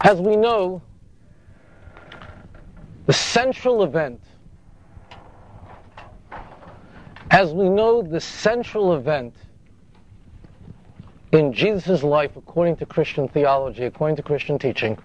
As we know, the central event in Jesus' life, according to Christian theology, according to Christian teaching,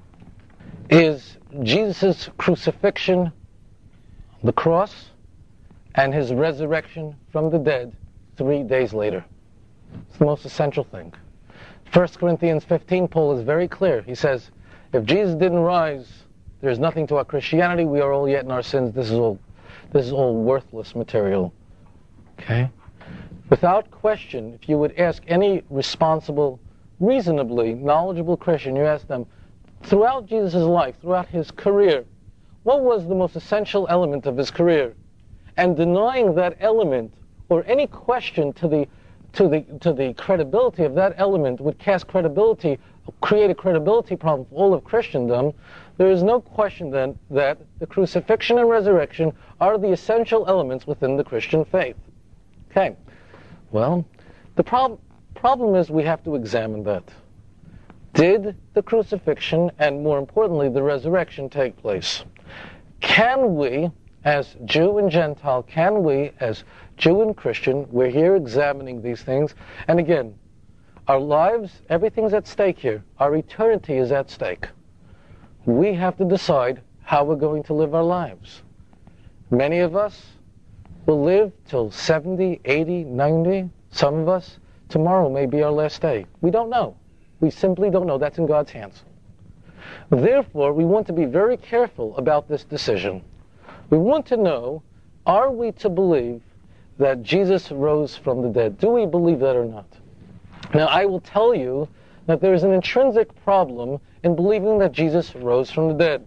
is Jesus' crucifixion on the cross and his resurrection from the dead 3 days later. It's the most essential thing. 1 Corinthians 15, Paul is very clear. He says, if Jesus didn't rise, there's nothing to our Christianity. We are all yet in our sins. This is all worthless material. Okay? Without question, if you would ask any responsible, reasonably knowledgeable Christian, you ask them, throughout Jesus' life, throughout his career, what was the most essential element of his career? And denying that element, or any question to the credibility of that element, would create a credibility problem for all of Christendom. There is no question then that the crucifixion and resurrection are the essential elements within the Christian faith. Okay, well, the problem is we have to examine that. Did the crucifixion and, more importantly, the resurrection take place? Can we, as Jew and Gentile, can we, as Jew and Christian, we're here examining these things, and again, our lives, everything's at stake here. Our eternity is at stake. We have to decide how we're going to live our lives. Many of us will live till 70, 80, 90. Some of us, tomorrow may be our last day. We don't know. We simply don't know. That's in God's hands. Therefore, we want to be very careful about this decision. We want to know, are we to believe that Jesus rose from the dead? Do we believe that or not? Now, I will tell you that there is an intrinsic problem in believing that Jesus rose from the dead.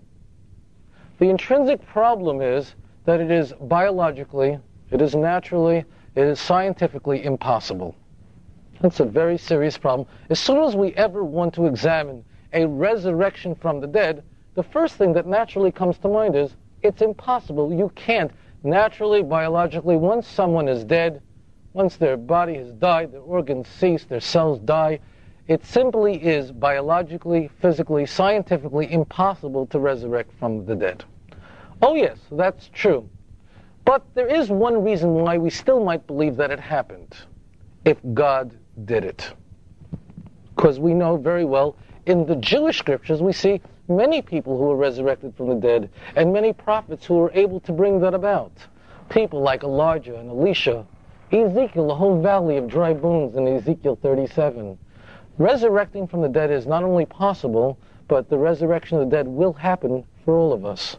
The intrinsic problem is that it is biologically, it is naturally, it is scientifically impossible. That's a very serious problem. As soon as we ever want to examine a resurrection from the dead, the first thing that naturally comes to mind is, it's impossible. You can't. Naturally, biologically, once someone is dead, once their body has died, their organs cease, their cells die, it simply is biologically, physically, scientifically impossible to resurrect from the dead. Oh yes, that's true. But there is one reason why we still might believe that it happened, if God did it. Because we know very well, in the Jewish scriptures, we see many people who were resurrected from the dead, and many prophets who were able to bring that about. People like Elijah and Elisha, Ezekiel, the whole valley of dry bones in Ezekiel 37. Resurrecting from the dead is not only possible, but the resurrection of the dead will happen for all of us.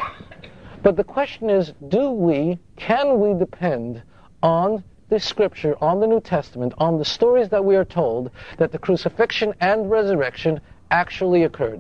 But the question is, can we depend on the Scripture, on the New Testament, on the stories that we are told, that the crucifixion and resurrection actually occurred?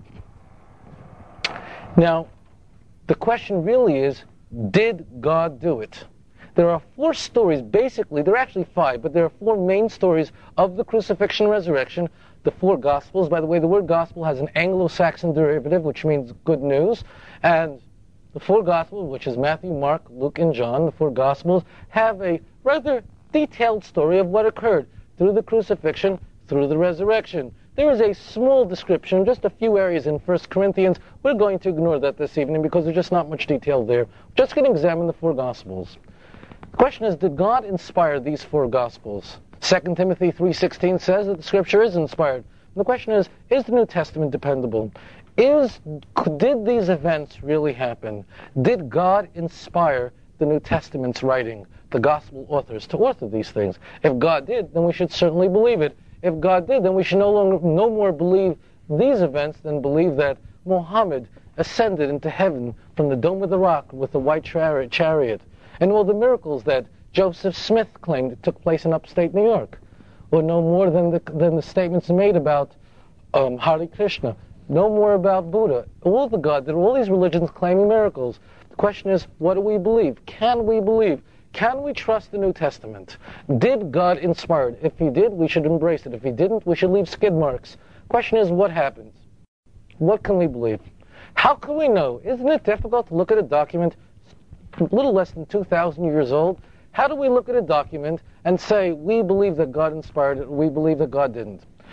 Now, the question really is, did God do it? There are 4 stories, basically, there are actually 5, but there are 4 main stories of the crucifixion and resurrection. The 4 Gospels, by the way, the word Gospel has an Anglo-Saxon derivative, which means good news, and the 4 Gospels, which is Matthew, Mark, Luke, and John, the 4 Gospels, have a rather detailed story of what occurred through the crucifixion, through the resurrection. There is a small description, just a few areas in 1 Corinthians. We're going to ignore that this evening because there's just not much detail there. We're just going to examine the 4 Gospels. The question is, did God inspire these 4 Gospels? 2 Timothy 3:16 says that the Scripture is inspired. And the question is the New Testament dependable? Did these events really happen? Did God inspire the New Testament's writing, the Gospel authors, to author these things? If God did, then we should certainly believe it. If God did, then we should no more believe these events than believe that Muhammad ascended into heaven from the Dome of the Rock with the white chariot, and all the miracles that Joseph Smith claimed took place in upstate New York, or no more than the statements made about Hare Krishna, no more about Buddha. All the God, there are all these religions claiming miracles. The question is, what do we believe? Can we believe? Can we trust the New Testament? Did God inspire it? If He did, we should embrace it. If He didn't, we should leave skid marks. The question is, what happens? What can we believe? How can we know? Isn't it difficult to look at a document a little less than 2,000 years old? How do we look at a document and say, we believe that God inspired it, or we believe that God didn't?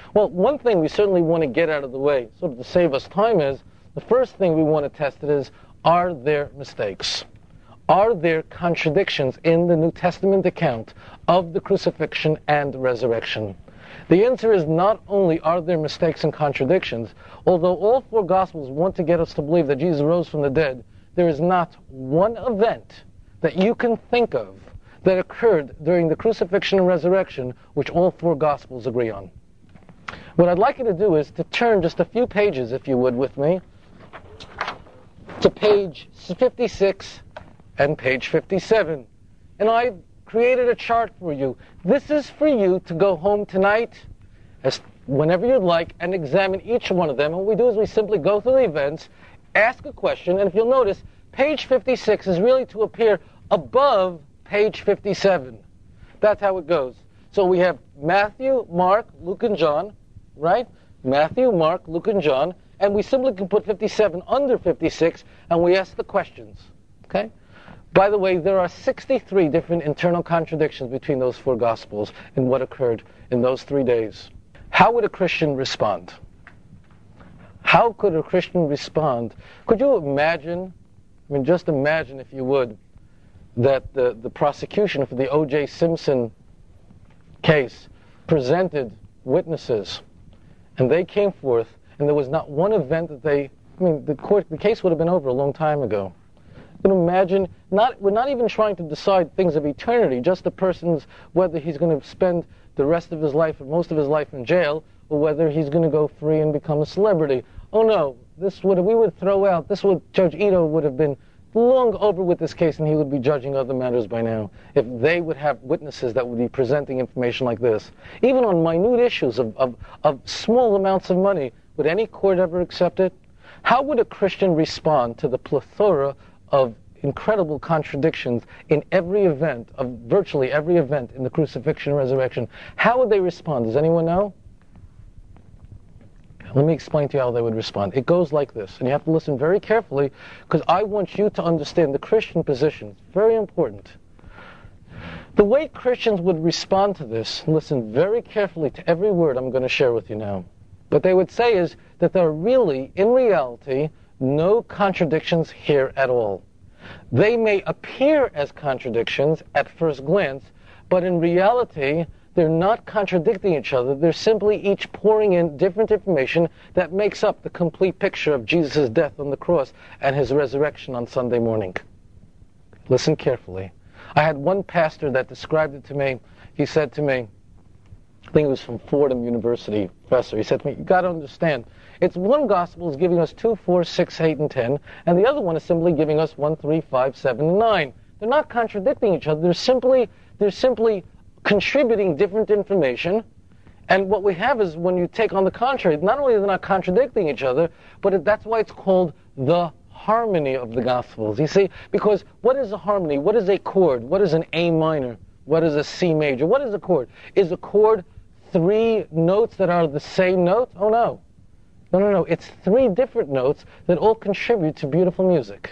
Well, one thing we certainly want to get out of the way, sort of to save us time, is the first thing we want to test it is, are there mistakes? Are there contradictions in the New Testament account of the crucifixion and resurrection? The answer is not only are there mistakes and contradictions, although all four Gospels want to get us to believe that Jesus rose from the dead, there is not one event that you can think of that occurred during the crucifixion and resurrection which all four Gospels agree on. What I'd like you to do is to turn just a few pages, if you would, with me, to page 56 and page 57. And I've created a chart for you. This is for you to go home tonight, whenever you'd like, and examine each one of them. And what we do is we simply go through the events, ask a question, and if you'll notice, page 56 is really to appear above page 57. That's how it goes. So we have Matthew, Mark, Luke, and John, right? Matthew, Mark, Luke, and John, and we simply can put 57 under 56, and we ask the questions, okay? By the way, there are 63 different internal contradictions between those four Gospels in what occurred in those 3 days. How would a Christian respond? How could a Christian respond? Could you imagine, just imagine, if you would, that the prosecution for the O.J. Simpson case presented witnesses, and they came forth, and there was not one event that the case would have been over a long time ago. You can imagine, we're not even trying to decide things of eternity, just the person's, whether he's going to spend the rest of his life or most of his life in jail, or whether he's going to go free and become a celebrity. Oh no, we would throw out, Judge Ito would have been long over with this case, and he would be judging other matters by now if they would have witnesses that would be presenting information like this. Even on minute issues of small amounts of money, would any court ever accept it? How would a Christian respond to the plethora of incredible contradictions in virtually every event in the crucifixion and resurrection? How would they respond? Does anyone know? Let me explain to you how they would respond. It goes like this, and you have to listen very carefully, because I want you to understand the Christian position. It's very important. The way Christians would respond to this, listen very carefully to every word I'm going to share with you now. What they would say is that there are really, in reality, no contradictions here at all. They may appear as contradictions at first glance, but in reality, they're not contradicting each other. They're simply each pouring in different information that makes up the complete picture of Jesus' death on the cross and his resurrection on Sunday morning. Listen carefully. I had one pastor that described it to me. He said to me, I think it was from Fordham University professor, he said to me, you got to understand, it's one gospel is giving us 2, 4, 6, 8, and 10, and the other one is simply giving us 1, 3, 5, 7, and 9. They're not contradicting each other. They're simply contributing different information, and what we have is, when you take on the contrary, not only are they not contradicting each other, but that's why it's called the harmony of the Gospels. You see, because what is a harmony? What is a chord? What is an A minor? What is a C major? What is a chord? Is a chord 3 notes that are the same note? Oh no. No. It's 3 different notes that all contribute to beautiful music.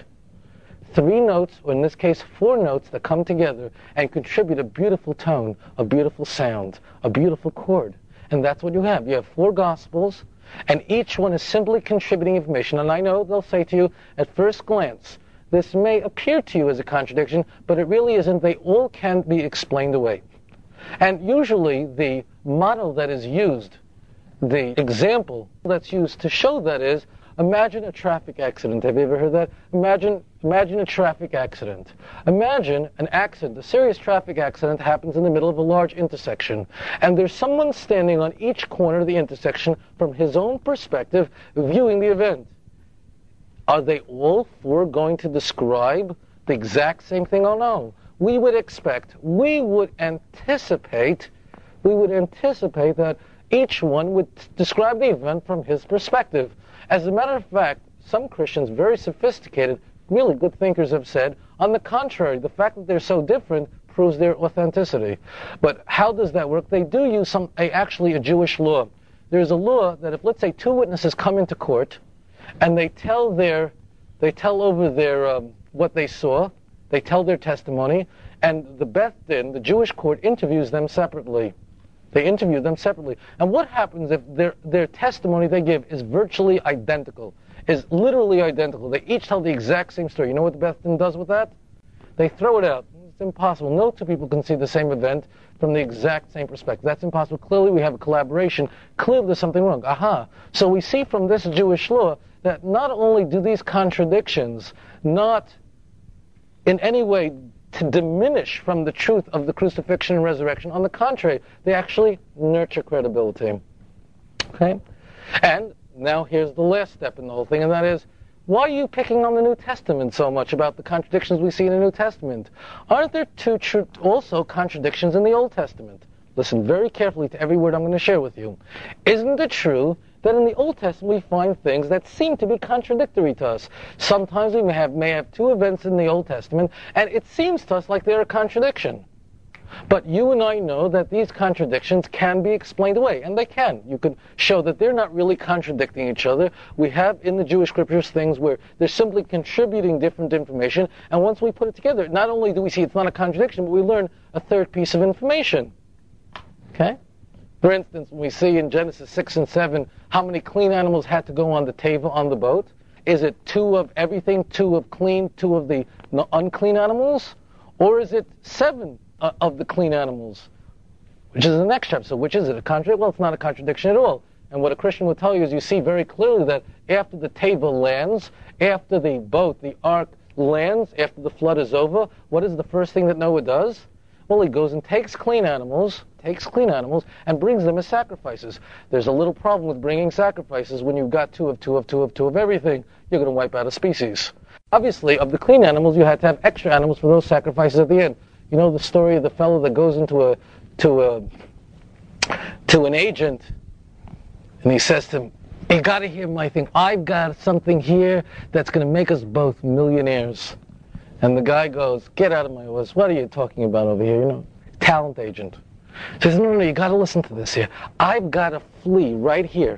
3 notes, or in this case 4 notes, that come together and contribute a beautiful tone, a beautiful sound, a beautiful chord. And that's what you have. You have 4 Gospels, and each one is simply contributing information. And I know they'll say to you, at first glance, this may appear to you as a contradiction, but it really isn't. They all can be explained away. And usually the model that is used, the example that's used to show that is, imagine a traffic accident. Have you ever heard that? Imagine a traffic accident. Imagine an accident, a serious traffic accident happens in the middle of a large intersection, and there's someone standing on each corner of the intersection from his own perspective viewing the event. Are they all 4 going to describe the exact same thing? Oh no. We would anticipate that each one would describe the event from his perspective. As a matter of fact, some Christians, very sophisticated, really good thinkers, have said, on the contrary, the fact that they're so different proves their authenticity. But how does that work? They do use actually a Jewish law. There's a law that if, let's say, 2 witnesses come into court and they tell over their what they saw, they tell their testimony, and the Beth Din, the Jewish court, interviews them separately. They interview them separately. And what happens if their testimony they give is virtually identical, is literally identical? They each tell the exact same story. You know what the Beth Din does with that? They throw it out. It's impossible. No two people can see the same event from the exact same perspective. That's impossible. Clearly we have a collaboration. Clearly there's something wrong. Aha. So we see from this Jewish law that not only do these contradictions not in any way to diminish from the truth of the crucifixion and resurrection. On the contrary, they actually nurture credibility. Okay? And now here's the last step in the whole thing, and that is, why are you picking on the New Testament so much about the contradictions we see in the New Testament? Aren't there also contradictions in the Old Testament? Listen very carefully to every word I'm going to share with you. Isn't it true that in the Old Testament we find things that seem to be contradictory to us? Sometimes we may have two events in the Old Testament, and it seems to us like they're a contradiction. But you and I know that these contradictions can be explained away, and they can. You can show that they're not really contradicting each other. We have in the Jewish scriptures things where they're simply contributing different information, and once we put it together, not only do we see it's not a contradiction, but we learn a third piece of information. Okay? For instance, when we see in Genesis 6 and 7 how many clean animals had to go on the teva on the boat, is it 2 of everything, 2 of clean, 2 of the unclean animals? Or is it 7 of the clean animals? Which is the next chapter. So which is it? A contradiction? Well, it's not a contradiction at all. And what a Christian will tell you is you see very clearly that after the teva lands, after the boat, the ark lands, after the flood is over, what is the first thing that Noah does? Well, he goes and takes clean animals, and brings them as sacrifices. There's a little problem with bringing sacrifices when you've got 2 of everything. You're going to wipe out a species. Obviously, of the clean animals, you had to have extra animals for those sacrifices at the end. You know the story of the fellow that goes into to an agent, and he says to him, "You got to hear my thing. I've got something here that's going to make us both millionaires." And the guy goes, "Get out of my office. What are you talking about over here? You know, talent agent." He says, No, you got to listen to this here. I've got a flea right here.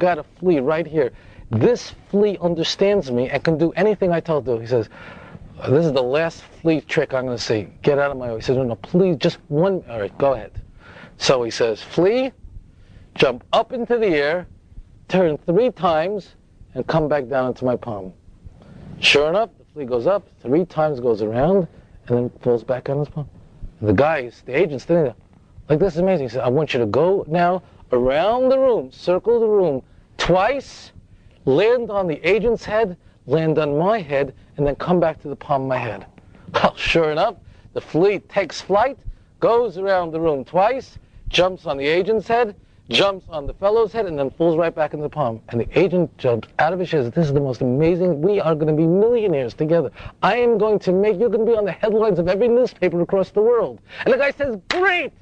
This flea understands me and can do anything I tell it to. He says, "This is the last flea trick I'm going to see. Get out of my way." He says, No, please, just one. All right, go ahead. So he says, "Flea, jump up into the air, turn 3 times, and come back down into my palm." Sure enough, the flea goes up, 3 times goes around, and then falls back on his palm. And the agent's standing there, like, this is amazing. He said, "I want you to go now around the room, circle the room twice, land on the agent's head, land on my head, and then come back to the palm of my head." Well, sure enough, the flea takes flight, goes around the room twice, jumps on the agent's head, jumps on the fellow's head, and then falls right back into the palm. And the agent jumps out of his chair. "This is the most amazing. We are going to be millionaires together. You're going to be on the headlines of every newspaper across the world." And the guy says, "Great!"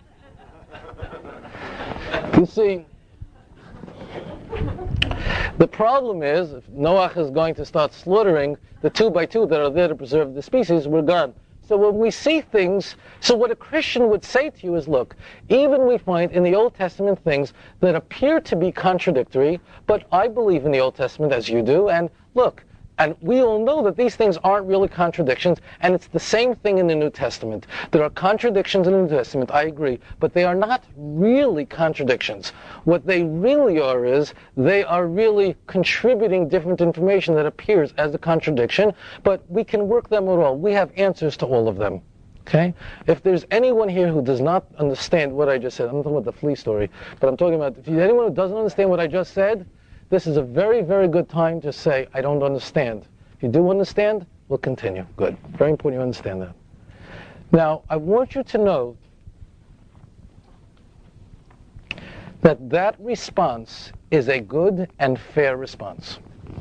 You see, the problem is, if Noach is going to start slaughtering the 2 by 2 that are there to preserve the species, we're gone. So when we see things, so what a Christian would say to you is, look, even we find in the Old Testament things that appear to be contradictory, but I believe in the Old Testament as you do, and look, and we all know that these things aren't really contradictions, and it's the same thing in the New Testament. There are contradictions in the New Testament, I agree, but they are not really contradictions. What they really are is, they are really contributing different information that appears as a contradiction, but we can work them at all. We have answers to all of them. Okay? If there's anyone here who does not understand what I just said, I'm not talking about the flea story, but I'm talking about, if anyone who doesn't understand what I just said, this is a very, very good time to say, "I don't understand." If you do understand, we'll continue. Good. Very important you understand that. Now, I want you to know that response is a good and fair response.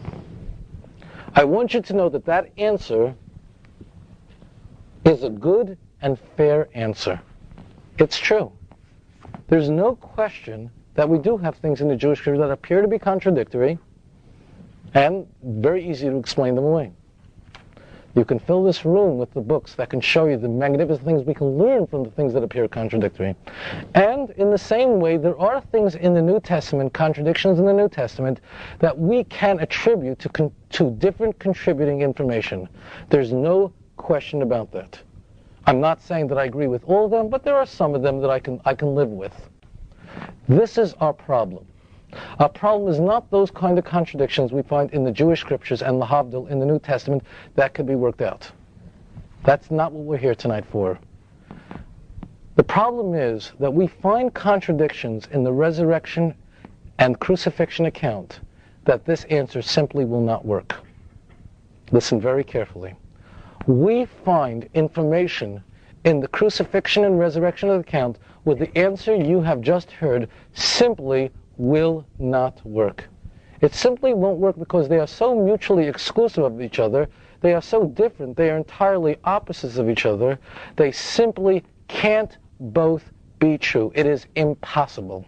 I want you to know that answer is a good and fair answer. It's true. There's no question that we do have things in the Jewish scripture that appear to be contradictory and very easy to explain them away. You can fill this room with the books that can show you the magnificent things we can learn from the things that appear contradictory. And in the same way, there are things in the New Testament, contradictions in the New Testament, that we can attribute to different contributing information. There's no question about that. I'm not saying that I agree with all of them, but there are some of them that I can live with. This is our problem. Our problem is not those kind of contradictions we find in the Jewish scriptures and lahavdil in the New Testament that could be worked out. That's not what we're here tonight for. The problem is that we find contradictions in the resurrection and crucifixion account that this answer simply will not work. Listen very carefully. We find information in the crucifixion and resurrection account where the answer you have just heard simply will not work. It simply won't work because they are so mutually exclusive of each other. They are so different. They are entirely opposites of each other. They simply can't both be true. It is impossible.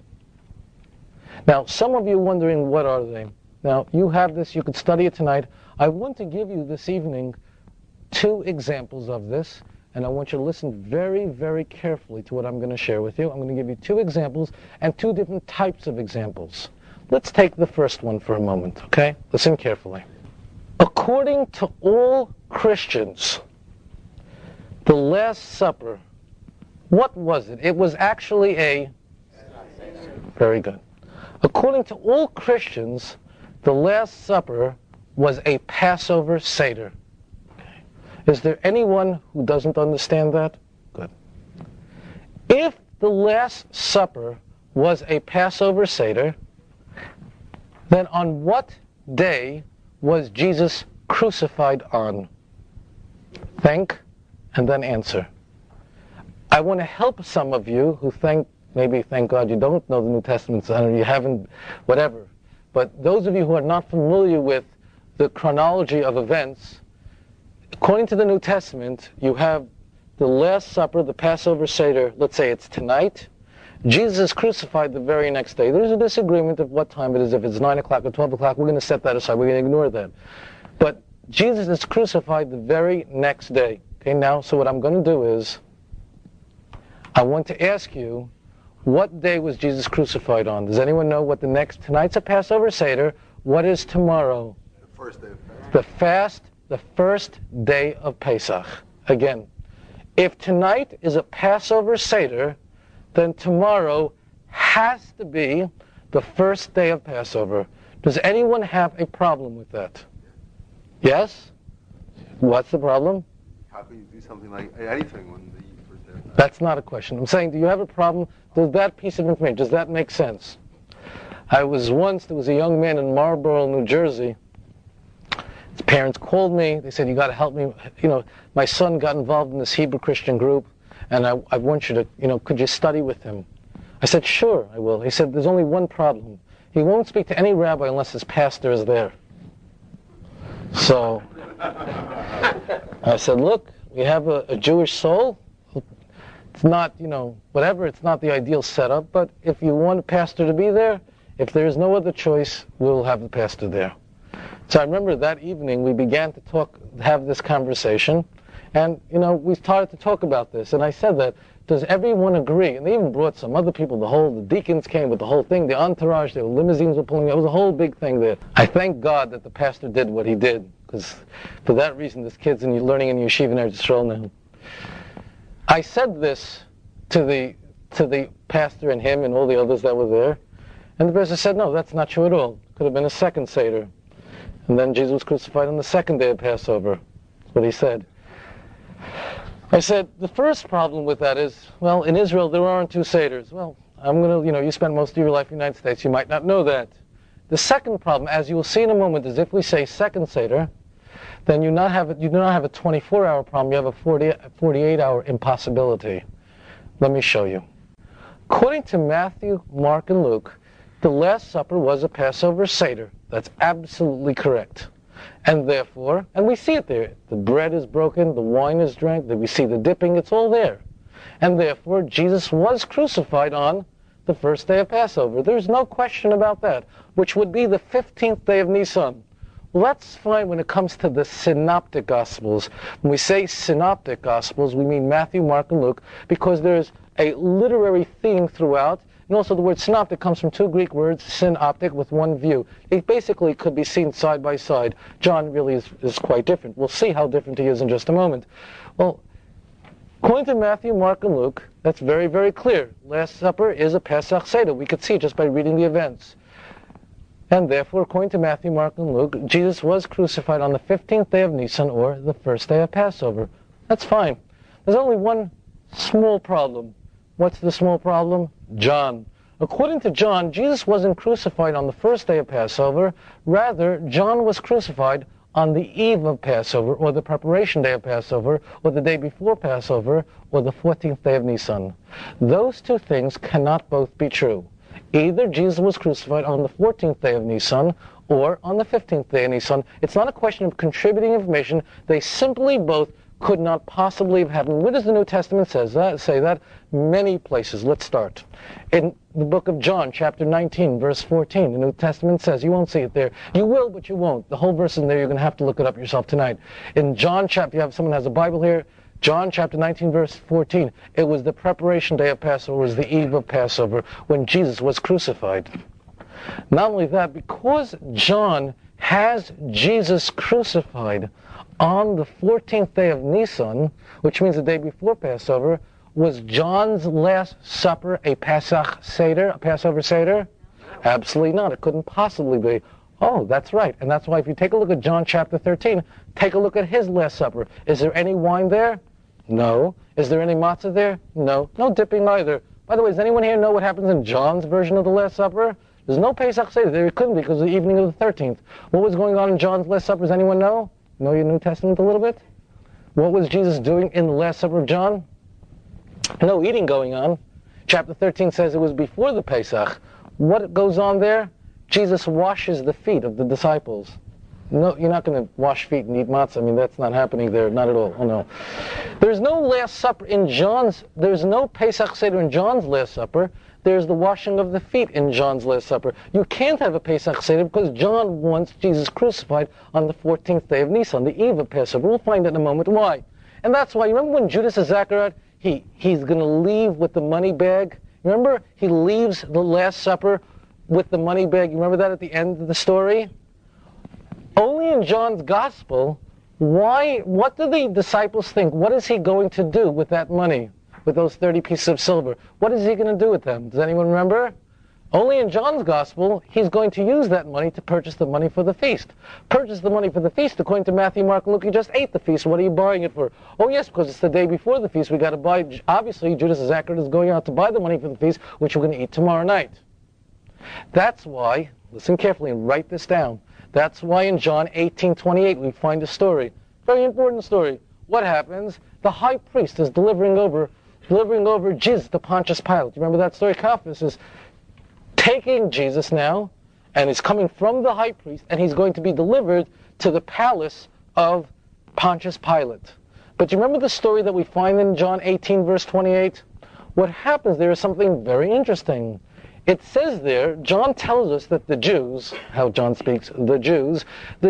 Now, some of you are wondering, what are they? Now, you have this. You could study it tonight. I want to give you this evening 2 examples of this, and I want you to listen very, very carefully to what I'm going to share with you. I'm going to give you 2 examples and 2 different types of examples. Let's take the first one for a moment, okay? Listen carefully. According to all Christians, the Last Supper, what was it? It was actually a... Very good. According to all Christians, the Last Supper was a Passover Seder. Okay. Is there anyone who doesn't understand that? Good. If the Last Supper was a Passover Seder, then on what day was Jesus crucified on? Think, and then answer. I want to help some of you who maybe thank God you don't know the New Testament, or you haven't, whatever. But those of you who are not familiar with the chronology of events, according to the New Testament, you have the Last Supper, the Passover Seder, let's say it's tonight. Jesus is crucified the very next day. There's a disagreement of what time it is, if it's 9 o'clock or 12 o'clock. We're going to set that aside. We're going to ignore that. But Jesus is crucified the very next day. Okay, now, so what I'm going to do is, I want to ask you, what day was Jesus crucified on? Does anyone know what tonight's a Passover Seder. What is tomorrow? The first day of Pesach. The first day of Pesach. Again, if tonight is a Passover Seder, then tomorrow has to be the first day of Passover. Does anyone have a problem with that? Yes? What's the problem? How can you do something like anything when the first day of Pesach? That's not a question. I'm saying, do you have a problem? Does that piece of information, does that make sense? There was a young man in Marlborough, New Jersey. His parents called me. They said, you got to help me. My son got involved in this Hebrew Christian group, and I want you to, could you study with him? I said, sure, I will. He said, there's only one problem. He won't speak to any rabbi unless his pastor is there. So I said, look, we have a Jewish soul. It's not, whatever, it's not the ideal setup, but if you want a pastor to be there, if there's no other choice, we'll have the pastor there. So I remember that evening we began to have this conversation, and, we started to talk about this, and I said that, does everyone agree? And they even brought some other people, the deacons came with the whole thing, the entourage, the limousines were pulling, it was a whole big thing there. I thank God that the pastor did what he did, because for that reason this kid's learning in yeshiva in Eretz Yisrael now. I said this to the pastor and him and all the others that were there, and the pastor said, no, that's not true at all. Could have been a second Seder. And then Jesus was crucified on the second day of Passover. That's what he said. I said, the first problem with that is, well, in Israel there aren't 2 Seders. Well, you spend most of your life in the United States, you might not know that. The second problem, as you will see in a moment, is if we say second Seder, then you do not have a 24-hour problem, you have a 48-hour impossibility. Let me show you. According to Matthew, Mark, and Luke, the Last Supper was a Passover Seder. That's absolutely correct. And therefore, and we see it there, the bread is broken, the wine is drank, we see the dipping, it's all there. And therefore, Jesus was crucified on the first day of Passover. There's no question about that, which would be the 15th day of Nisan. Let's find when it comes to the Synoptic Gospels. When we say Synoptic Gospels, we mean Matthew, Mark, and Luke, because there's a literary theme throughout. And also the word synoptic comes from 2 Greek words, synoptic, with one view. It basically could be seen side by side. John really is quite different. We'll see how different he is in just a moment. Well, According to Matthew, Mark, and Luke, that's very, very clear. Last Supper is a Pesach Seder. We could see just by reading the events. And therefore, according to Matthew, Mark, and Luke, Jesus was crucified on the 15th day of Nisan, or the first day of Passover. That's fine. There's only one small problem. What's the small problem? John. According to John, Jesus wasn't crucified on the first day of Passover. Rather, John was crucified on the eve of Passover, or the preparation day of Passover, or the day before Passover, or the 14th day of Nisan. Those two things cannot both be true. Either Jesus was crucified on the 14th day of Nisan, or on the 15th day of Nisan. It's not a question of contributing information. They simply both could not possibly have happened. Where does the New Testament say that? Many places. Let's start. In the book of John, chapter 19, verse 14, the New Testament says, you won't see it there. You will, but you won't. The whole verse is in there. You're going to have to look it up yourself tonight. In John chapter, you have someone has a Bible here, John chapter 19, verse 14, it was the preparation day of Passover, it was the eve of Passover, when Jesus was crucified. Not only that, because John has Jesus crucified on the 14th day of Nisan, which means the day before Passover, was John's Last Supper a Pesach Seder, a Passover Seder? Absolutely not. It couldn't possibly be. Oh, that's right. And that's why if you take a look at John chapter 13, take a look at his Last Supper. Is there any wine there? No. Is there any matzah there? No. No dipping either. By the way, does anyone here know what happens in John's version of the Last Supper? There's no Pesach Seder. There couldn't be because of the evening of the 13th. What was going on in John's Last Supper? Does anyone know? Know your New Testament a little bit? What was Jesus doing in the Last Supper of John? No eating going on. Chapter 13 says it was before the Pesach. What goes on there? Jesus washes the feet of the disciples. No, you're not going to wash feet and eat matzah. I mean, that's not happening there, not at all. Oh no. There's no Last Supper in John's, there's no Pesach Seder in John's Last Supper. There's the washing of the feet in John's Last Supper. You can't have a Pesach Seder because John wants Jesus crucified on the 14th day of Nisan, the eve of Passover. We'll find out in a moment why. And that's why, you remember when Judas Iscariot, he's going to leave with the money bag? Remember, he leaves the Last Supper with the money bag. You remember that at the end of the story? Only in John's Gospel, what do the disciples think? What is he going to do with that money, with those 30 pieces of silver? What is he going to do with them? Does anyone remember? Only in John's Gospel, he's going to use that money to purchase the money for the feast. Purchase the money for the feast, according to Matthew, Mark, and Luke, you just ate the feast. What are you buying it for? Oh yes, because it's the day before the feast. We got to buy, obviously, Judas Iscariot is going out to buy the money for the feast, which we're going to eat tomorrow night. That's why, listen carefully and write this down. That's why in John 18:28 we find a story. Very important story. What happens? The high priest is delivering over Jesus to Pontius Pilate. You remember that story? Caiaphas is taking Jesus now, and he's coming from the high priest, and he's going to be delivered to the palace of Pontius Pilate. But you remember the story that we find in John 18, verse 28? What happens there is something very interesting. It says there, John tells us that the Jews, how John speaks, the Jews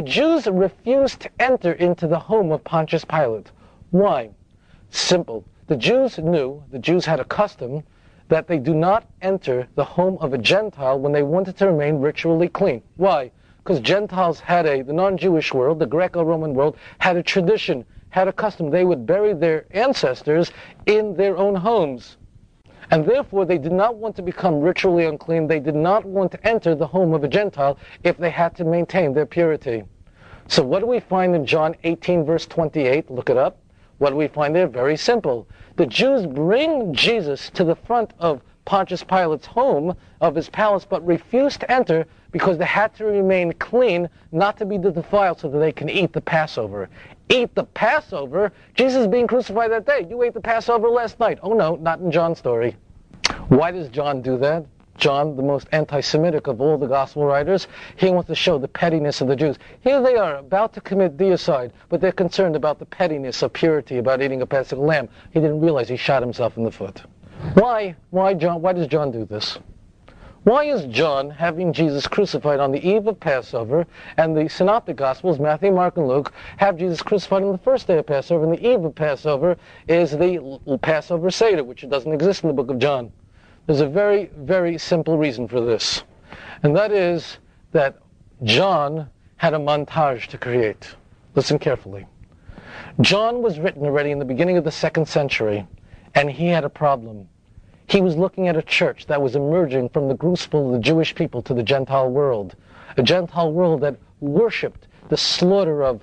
refused to enter into the home of Pontius Pilate. Why? Simple. The Jews had a custom that they do not enter the home of a Gentile when they wanted to remain ritually clean. Why? Because Gentiles the non-Jewish world, the Greco-Roman world, had a tradition, had a custom. They would bury their ancestors in their own homes. And therefore, they did not want to become ritually unclean. They did not want to enter the home of a Gentile if they had to maintain their purity. So what do we find in John 18, verse 28? Look it up. What do we find there? Very simple. The Jews bring Jesus to the front of Pontius Pilate's home, of his palace, but refuse to enter because they had to remain clean, not to be defiled, so that they can eat the Passover. Eat the Passover? Jesus is being crucified that day. You ate the Passover last night. Oh no, not in John's story. Why does John do that? John, the most anti-Semitic of all the gospel writers, he wants to show the pettiness of the Jews. Here they are, about to commit deicide, but they're concerned about the pettiness of purity, about eating a Paschal lamb. He didn't realize he shot himself in the foot. Why does John do this? Why is John having Jesus crucified on the eve of Passover, and the Synoptic Gospels, Matthew, Mark, and Luke, have Jesus crucified on the first day of Passover, and the eve of Passover is the Passover Seder, which doesn't exist in the book of John? There's a very, very simple reason for this, and that is that John had a montage to create. Listen carefully. John was written already in the beginning of the 2nd century, and he had a problem. He was looking at a church that was emerging from the crucible of the Jewish people to the Gentile world, a Gentile world that worshipped the slaughter of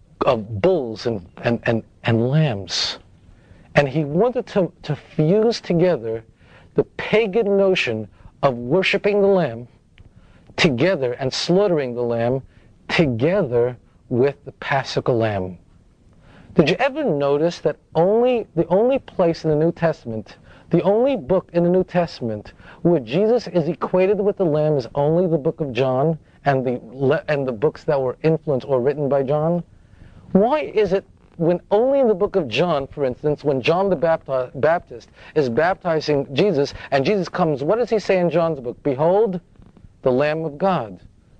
bulls and lambs. And he wanted to fuse together the pagan notion of worshiping the lamb together and slaughtering the lamb together with the Paschal lamb. Did you ever notice that the only place in the New Testament, the only book in the New Testament where Jesus is equated with the lamb is only the book of John and the books that were influenced or written by John? Why is it when only in the book of John, for instance, when John the Baptist is baptizing Jesus and Jesus comes, what does he say in John's book? Behold, the Lamb of God.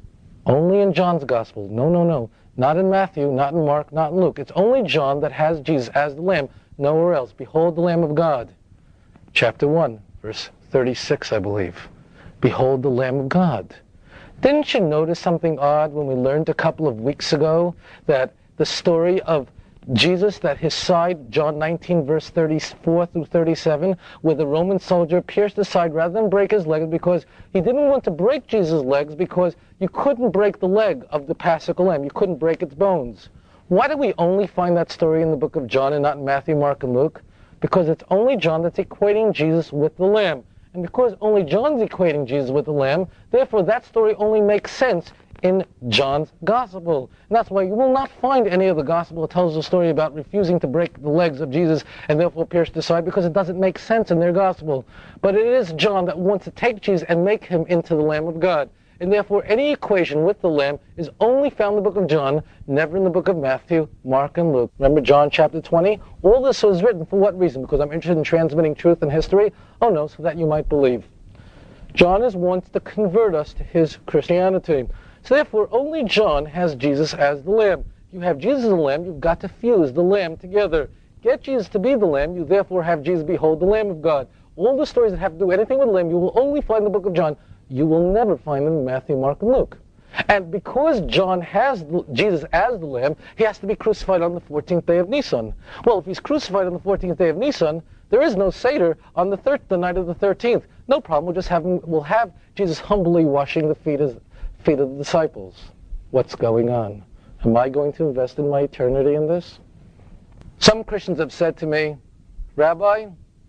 Only in John's gospel. No. Not in Matthew, not in Mark, not in Luke. It's only John that has Jesus as the Lamb. Nowhere else. Behold the Lamb of God. Chapter 1, verse 36, I believe. Behold the Lamb of God. Didn't you notice something odd when we learned a couple of weeks ago that the story of Jesus, that his side, John 19, verse 34 through 37, where the Roman soldier pierced his side rather than break his legs because he didn't want to break Jesus' legs because you couldn't break the leg of the Paschal lamb. You couldn't break its bones. Why do we only find that story in the book of John and not in Matthew, Mark, and Luke? Because it's only John that's equating Jesus with the lamb. And because only John's equating Jesus with the lamb, therefore that story only makes sense in John's gospel. And that's why you will not find any of the gospel that tells the story about refusing to break the legs of Jesus and therefore pierce the side, because it doesn't make sense in their gospel. But it is John that wants to take Jesus and make him into the Lamb of God. And therefore any equation with the Lamb is only found in the book of John, never in the book of Matthew, Mark, and Luke. Remember John chapter 20? All this was written for what reason? Because I'm interested in transmitting truth and history? Oh no, so that you might believe. John wants to convert us to his Christianity. So therefore, only John has Jesus as the Lamb. If you have Jesus as the Lamb, you've got to fuse the Lamb together. Get Jesus to be the Lamb, you therefore have Jesus behold the Lamb of God. All the stories that have to do anything with the Lamb, you will only find in the book of John. You will never find them in Matthew, Mark, and Luke. And because John has Jesus as the Lamb, he has to be crucified on the 14th day of Nisan. Well, if he's crucified on the 14th day of Nisan, there is no Seder on the night of the 13th. No problem. We'll have Jesus humbly washing the feet of the disciples. What's going on? Am I going to invest in my eternity in this? Some Christians have said to me, Rabbi,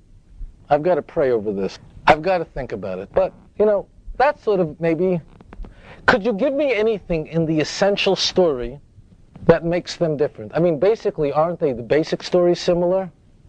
I've got to pray over this. I've got to think about it. But, that's sort of maybe, could you give me anything in the essential story that makes them different? I mean, basically, aren't the basic stories similar?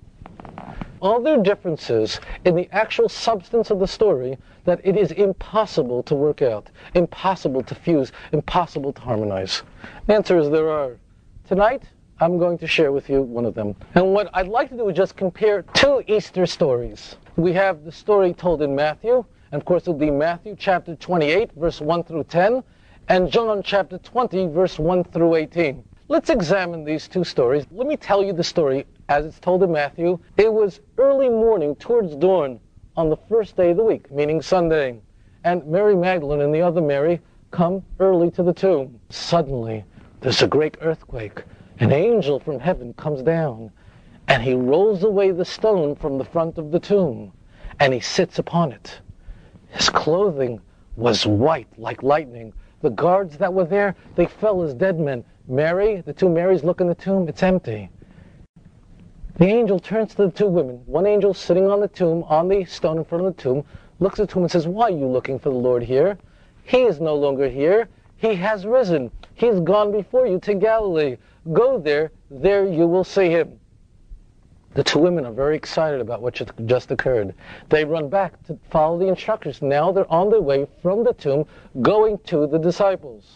Are there differences in the actual substance of the story that it is impossible to work out, impossible to fuse, impossible to harmonize? The answer is there are. Tonight, I'm going to share with you one of them. And what I'd like to do is just compare two Easter stories. We have the story told in Matthew, and of course it'll be Matthew chapter 28, verse 1 through 10, and John chapter 20, verse 1 through 18. Let's examine these two stories. Let me tell you the story as it's told in Matthew. It was early morning towards dawn on the first day of the week, meaning Sunday. And Mary Magdalene and the other Mary come early to the tomb. Suddenly, there's a great earthquake. An angel from heaven comes down, and he rolls away the stone from the front of the tomb, and he sits upon it. His clothing was white like lightning. The guards that were there, they fell as dead men. Mary, the two Marys look in the tomb, it's empty. The angel turns to the two women. One angel sitting on the tomb, on the stone in front of the tomb, looks at the tomb and says, why are you looking for the Lord here? He is no longer here. He has risen. He's gone before you to Galilee. Go there you will see him. The two women are very excited about what just occurred. They run back to follow the instructions. Now they're on their way from the tomb, going to the disciples.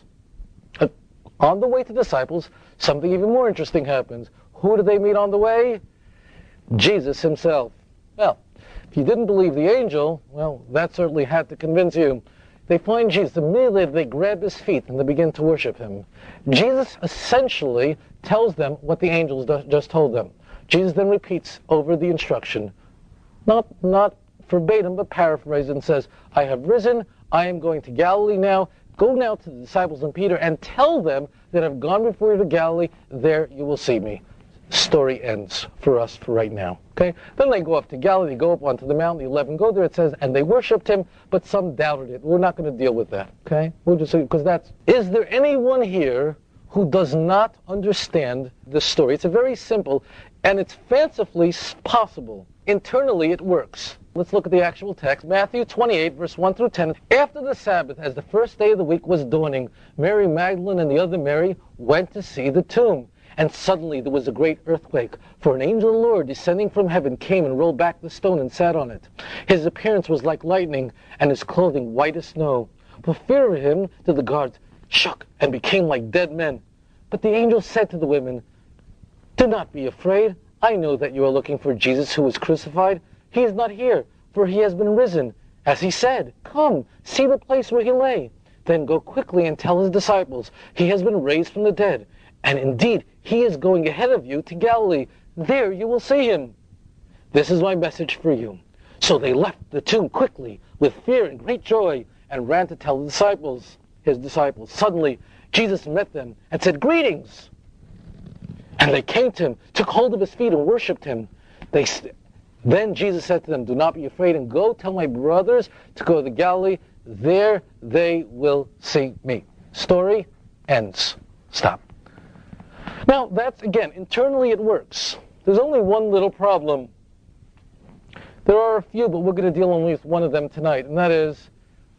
On the way to the disciples, something even more interesting happens. Who do they meet on the way? Jesus himself. Well, if you didn't believe the angel, well, that certainly had to convince you. They find Jesus. Immediately they grab his feet and they begin to worship him. Jesus essentially tells them what the angels just told them. Jesus then repeats over the instruction, not verbatim, but paraphrased, and says, I have risen, I am going to Galilee now. Go now to the disciples and Peter and tell them that I've gone before you to Galilee, there you will see me. story ends for us for right now. Okay? Then they go up to Galilee, they go up onto the mountain, the 11 go there, it says, and they worshipped him, but some doubted it. We're not going to deal with that. Okay? We'll just, because that's, is there anyone here who does not understand this story? It's a very simple, and it's fancifully possible. Internally it works. Let's look at the actual text. Matthew 28, verse 1 through 10. After the Sabbath, as the first day of the week was dawning, Mary Magdalene and the other Mary went to see the tomb. And suddenly there was a great earthquake, for an angel of the Lord descending from heaven came and rolled back the stone and sat on it. His appearance was like lightning, and his clothing white as snow. For fear of him, the guards shook and became like dead men. But the angel said to the women, "Do not be afraid. I know that you are looking for Jesus who was crucified. He is not here, for he has been risen, as he said. Come, see the place where he lay. Then go quickly and tell his disciples, he has been raised from the dead. And indeed, he is going ahead of you to Galilee. There you will see him. This is my message for you." So they left the tomb quickly, with fear and great joy, and ran to tell the disciples, his disciples. Suddenly, Jesus met them and said, "Greetings." And they came to him, took hold of his feet, and worshipped him. Then Jesus said to them, "Do not be afraid, and go tell my brothers to go to Galilee. There they will see me." Story ends. Stop. Now, that's, again, internally it works. There's only one little problem. There are a few, but we're going to deal only with one of them tonight, and that is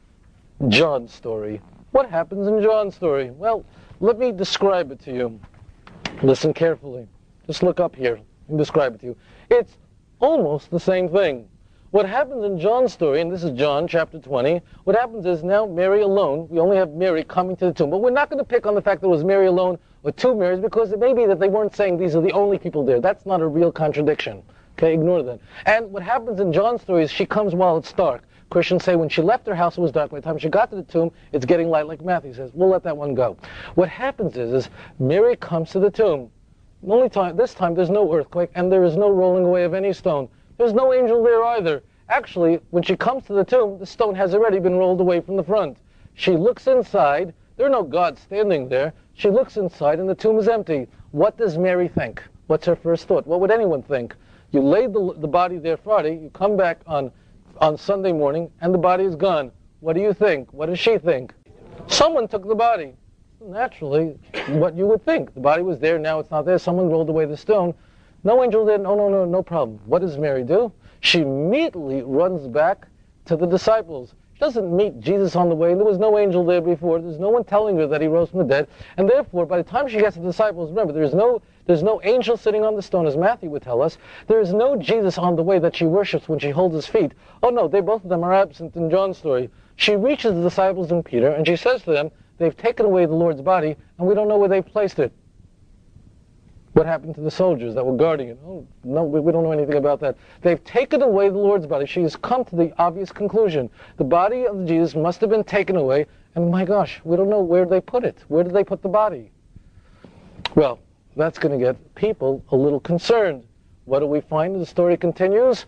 John's story. What happens in John's story? Well, let me describe it to you. Listen carefully. Just look up here and describe it to you. It's almost the same thing. What happens in John's story, and this is John chapter 20, what happens is now Mary alone, we only have Mary coming to the tomb, but we're not going to pick on the fact that it was Mary alone or two Marys, because it may be that they weren't saying these are the only people there. That's not a real contradiction. Okay, ignore that. And what happens in John's story is she comes while it's dark. Christians say when she left her house it was dark. By the time she got to the tomb, it's getting light, like Matthew says. We'll let that one go. What happens is Mary comes to the tomb. This time there's no earthquake, and there is no rolling away of any stone. There's no angel there either. Actually, when she comes to the tomb, the stone has already been rolled away from the front. She looks inside. There are no gods standing there. She looks inside, and the tomb is empty. What does Mary think? What's her first thought? What would anyone think? You laid the body there Friday. You come back on Sunday morning, and the body is gone. What do you think? What does she think? Someone took the body. Naturally, what you would think. The body was there, now it's not there. Someone rolled away the stone. No angel there. No problem. What does Mary do? She immediately runs back to the disciples. She doesn't meet Jesus on the way. There was no angel there before. There's no one telling her that he rose from the dead. And therefore, by the time she gets to the disciples, remember, there's no angel sitting on the stone, as Matthew would tell us. There is no Jesus on the way that she worships when she holds his feet. Oh no, both of them are absent in John's story. She reaches the disciples and Peter, and she says to them, they've taken away the Lord's body, and we don't know where they've placed it. What happened to the soldiers that were guarding it? Oh, no, we don't know anything about that. They've taken away the Lord's body. She has come to the obvious conclusion. The body of Jesus must have been taken away, and my gosh, we don't know where they put it. Where did they put the body? Well, that's going to get people a little concerned. What do we find? The story continues.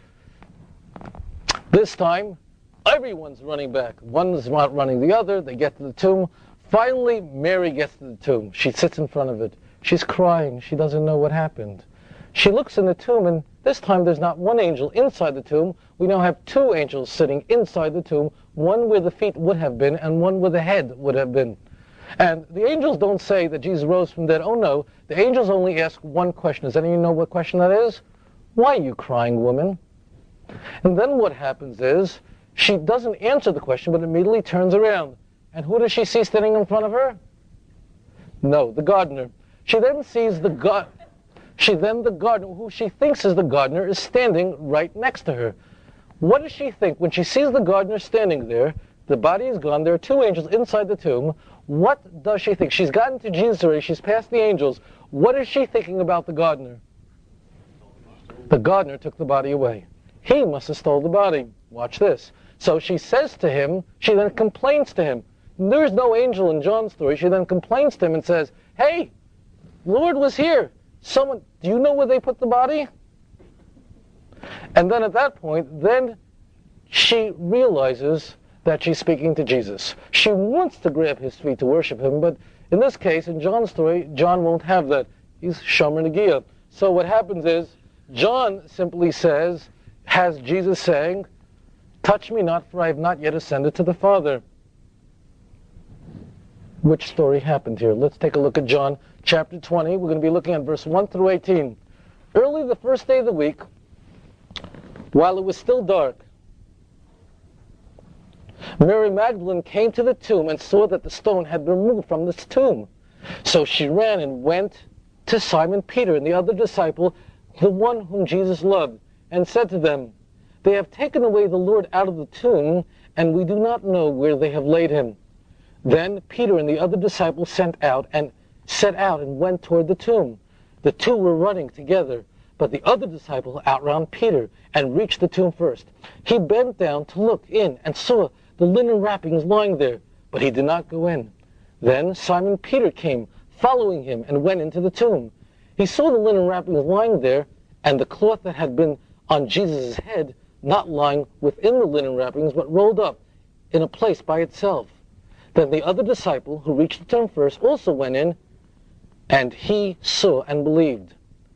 This time, everyone's running back. One is not running the other. They get to the tomb. Finally, Mary gets to the tomb. She sits in front of it. She's crying. She doesn't know what happened. She looks in the tomb, and this time there's not one angel inside the tomb. We now have two angels sitting inside the tomb, one where the feet would have been and one where the head would have been. And the angels don't say that Jesus rose from the dead. Oh no, the angels only ask one question. Does anyone know what question that is? Why are you crying, woman? And then what happens is, she doesn't answer the question, but immediately turns around. And who does she see standing in front of her? No, the gardener. She then sees the gardener, who she thinks is the gardener, is standing right next to her. What does she think when she sees the gardener standing there? The body is gone. There are two angels inside the tomb. What does she think? She's gotten to Jesus already. She's past the angels. What is she thinking about the gardener? The gardener took the body away. He must have stole the body. Watch this. So she says to him, she then complains to him. There's no angel in John's story. She then complains to him and says, hey, Lord was here. Do you know where they put the body? And then at that point, then she realizes that she's speaking to Jesus. She wants to grab his feet to worship him, but in this case, in John's story, John won't have that. He's Shomer Negiah. So what happens is, John simply has Jesus saying, touch me not, for I have not yet ascended to the Father. Which story happened here? Let's take a look at John chapter 20. We're going to be looking at verse 1 through 18. Early the first day of the week, while it was still dark, Mary Magdalene came to the tomb and saw that the stone had been removed from this tomb. So she ran and went to Simon Peter and the other disciple, the one whom Jesus loved, and said to them, they have taken away the Lord out of the tomb, and we do not know where they have laid him. Then Peter and the other disciple set out and went toward the tomb. The two were running together, but the other disciple outran Peter and reached the tomb first. He bent down to look in and saw the linen wrappings lying there, but he did not go in. Then Simon Peter came, following him, and went into the tomb. He saw the linen wrappings lying there, and the cloth that had been on Jesus' head not lying within the linen wrappings, but rolled up in a place by itself. Then the other disciple, who reached the tomb first, also went in, and he saw and believed.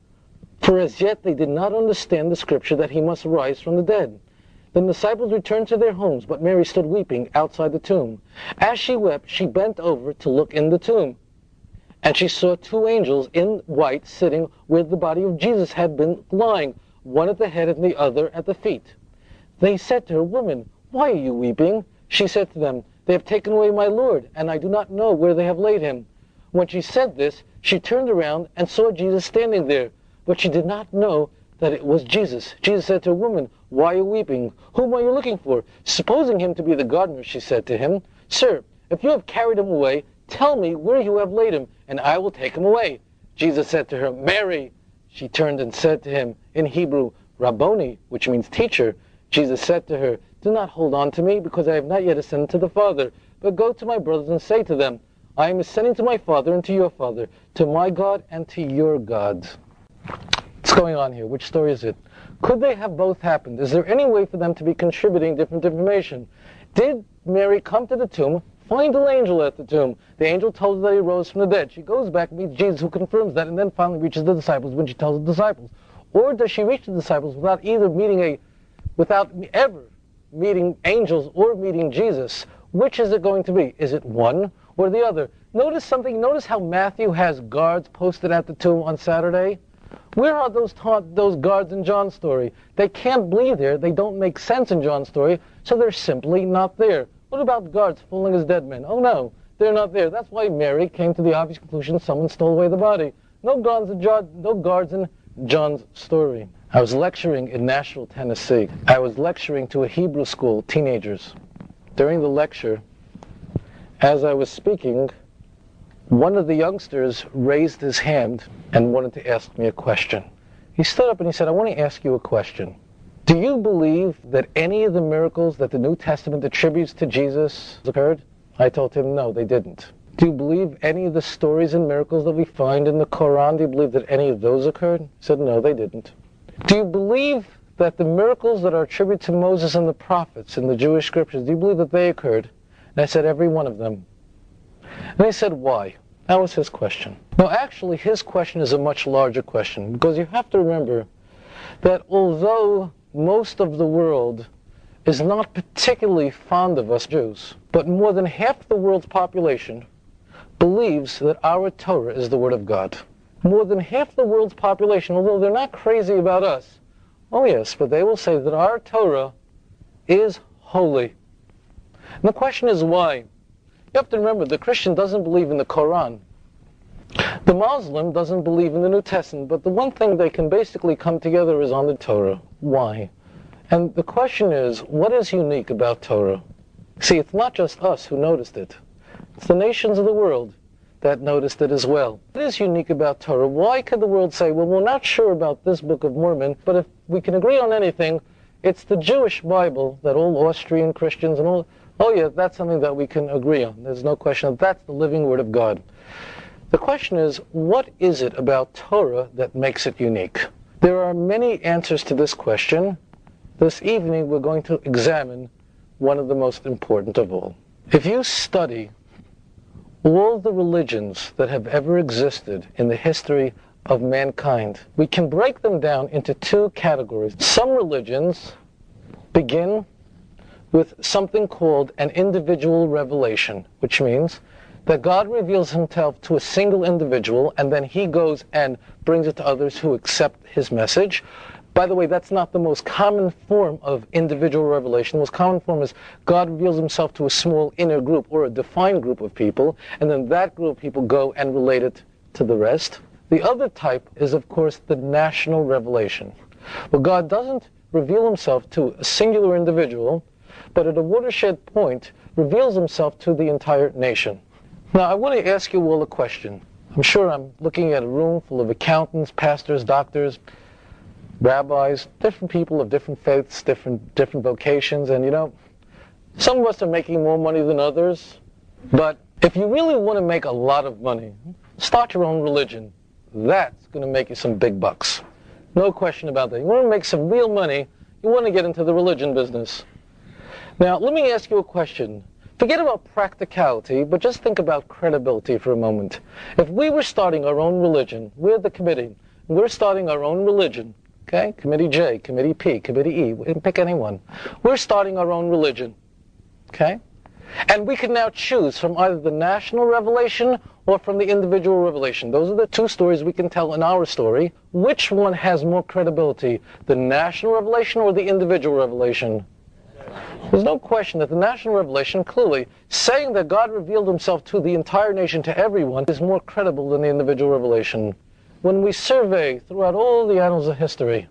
For as yet they did not understand the scripture that he must rise from the dead. Then the disciples returned to their homes, but Mary stood weeping outside the tomb. As she wept, she bent over to look in the tomb. And she saw two angels in white sitting where the body of Jesus had been lying, one at the head and the other at the feet. They said to her, woman, why are you weeping? She said to them, they have taken away my Lord, and I do not know where they have laid him. When she said this, she turned around and saw Jesus standing there, but she did not know that it was Jesus. Jesus said to her, woman, why are you weeping? Whom are you looking for? Supposing him to be the gardener, she said to him, sir, if you have carried him away, tell me where you have laid him, and I will take him away. Jesus said to her, Mary. She turned and said to him, in Hebrew, Rabboni, which means teacher. Jesus said to her, do not hold on to me, because I have not yet ascended to the Father, but go to my brothers and say to them, I am ascending to my Father and to your Father, to my God and to your God. What's going on here? Which story is it? Could they have both happened? Is there any way for them to be contributing different information? Did Mary come to the tomb, find an angel at the tomb? The angel told her that he rose from the dead. She goes back and meets Jesus, who confirms that, and then finally reaches the disciples when she tells the disciples. Or does she reach the disciples without ever meeting angels or meeting Jesus? Which is it going to be? Is it one or the other? Notice something. Notice how Matthew has guards posted at the tomb on Saturday. Where are those guards in John's story? They can't be there. They don't make sense in John's story, so they're simply not there. What about guards fooling as dead men? Oh no, they're not there. That's why Mary came to the obvious conclusion someone stole away the body. No guards in John's story. I was lecturing in Nashville, Tennessee. I was lecturing to a Hebrew school, teenagers. During the lecture, as I was speaking, one of the youngsters raised his hand and wanted to ask me a question. He stood up and he said, I want to ask you a question. Do you believe that any of the miracles that the New Testament attributes to Jesus occurred? I told him, no, they didn't. Do you believe any of the stories and miracles that we find in the Quran, do you believe that any of those occurred? He said, no, they didn't. Do you believe that the miracles that are attributed to Moses and the prophets in the Jewish scriptures, do you believe that they occurred? And I said, every one of them. And they said, why? That was his question. Now, actually, his question is a much larger question, because you have to remember that although most of the world is not particularly fond of us Jews, but more than half the world's population believes that our Torah is the Word of God. More than half the world's population, although they're not crazy about us, oh yes, but they will say that our Torah is holy. And the question is why? You have to remember, the Christian doesn't believe in the Quran. The Muslim doesn't believe in the New Testament, but the one thing they can basically come together is on the Torah. Why? And the question is, what is unique about Torah? See, it's not just us who noticed it. It's the nations of the world that noticed it as well. What is unique about Torah? Why could the world say, well, we're not sure about this Book of Mormon, but if we can agree on anything, it's the Jewish Bible that all Austrian Christians and all, oh yeah, that's something that we can agree on. There's no question that that's the living Word of God. The question is, what is it about Torah that makes it unique? There are many answers to this question. This evening we're going to examine one of the most important of all. If you study all the religions that have ever existed in the history of mankind. We can break them down into two categories. Some religions begin with something called an individual revelation, which means that God reveals himself to a single individual and then he goes and brings it to others who accept his message. By the way, that's not the most common form of individual revelation. The most common form is God reveals himself to a small inner group or a defined group of people, and then that group of people go and relate it to the rest. The other type is, of course, the national revelation. Well, God doesn't reveal himself to a singular individual, but at a watershed point reveals himself to the entire nation. Now, I want to ask you all a question. I'm sure I'm looking at a room full of accountants, pastors, doctors, rabbis, different people of different faiths, different vocations, and some of us are making more money than others, but if you really want to make a lot of money, start your own religion. That's going to make you some big bucks. No question about that. You want to make some real money, you want to get into the religion business. Now, let me ask you a question. Forget about practicality, but just think about credibility for a moment. If we were starting our own religion, we're the committee, we're starting our own religion, okay? Committee J, Committee P, Committee E, pick anyone. We're starting our own religion, okay? And we can now choose from either the national revelation or from the individual revelation. Those are the two stories we can tell in our story. Which one has more credibility, the national revelation or the individual revelation? There's no question that the national revelation, clearly, saying that God revealed himself to the entire nation, to everyone, is more credible than the individual revelation. When we survey throughout all the annals of history,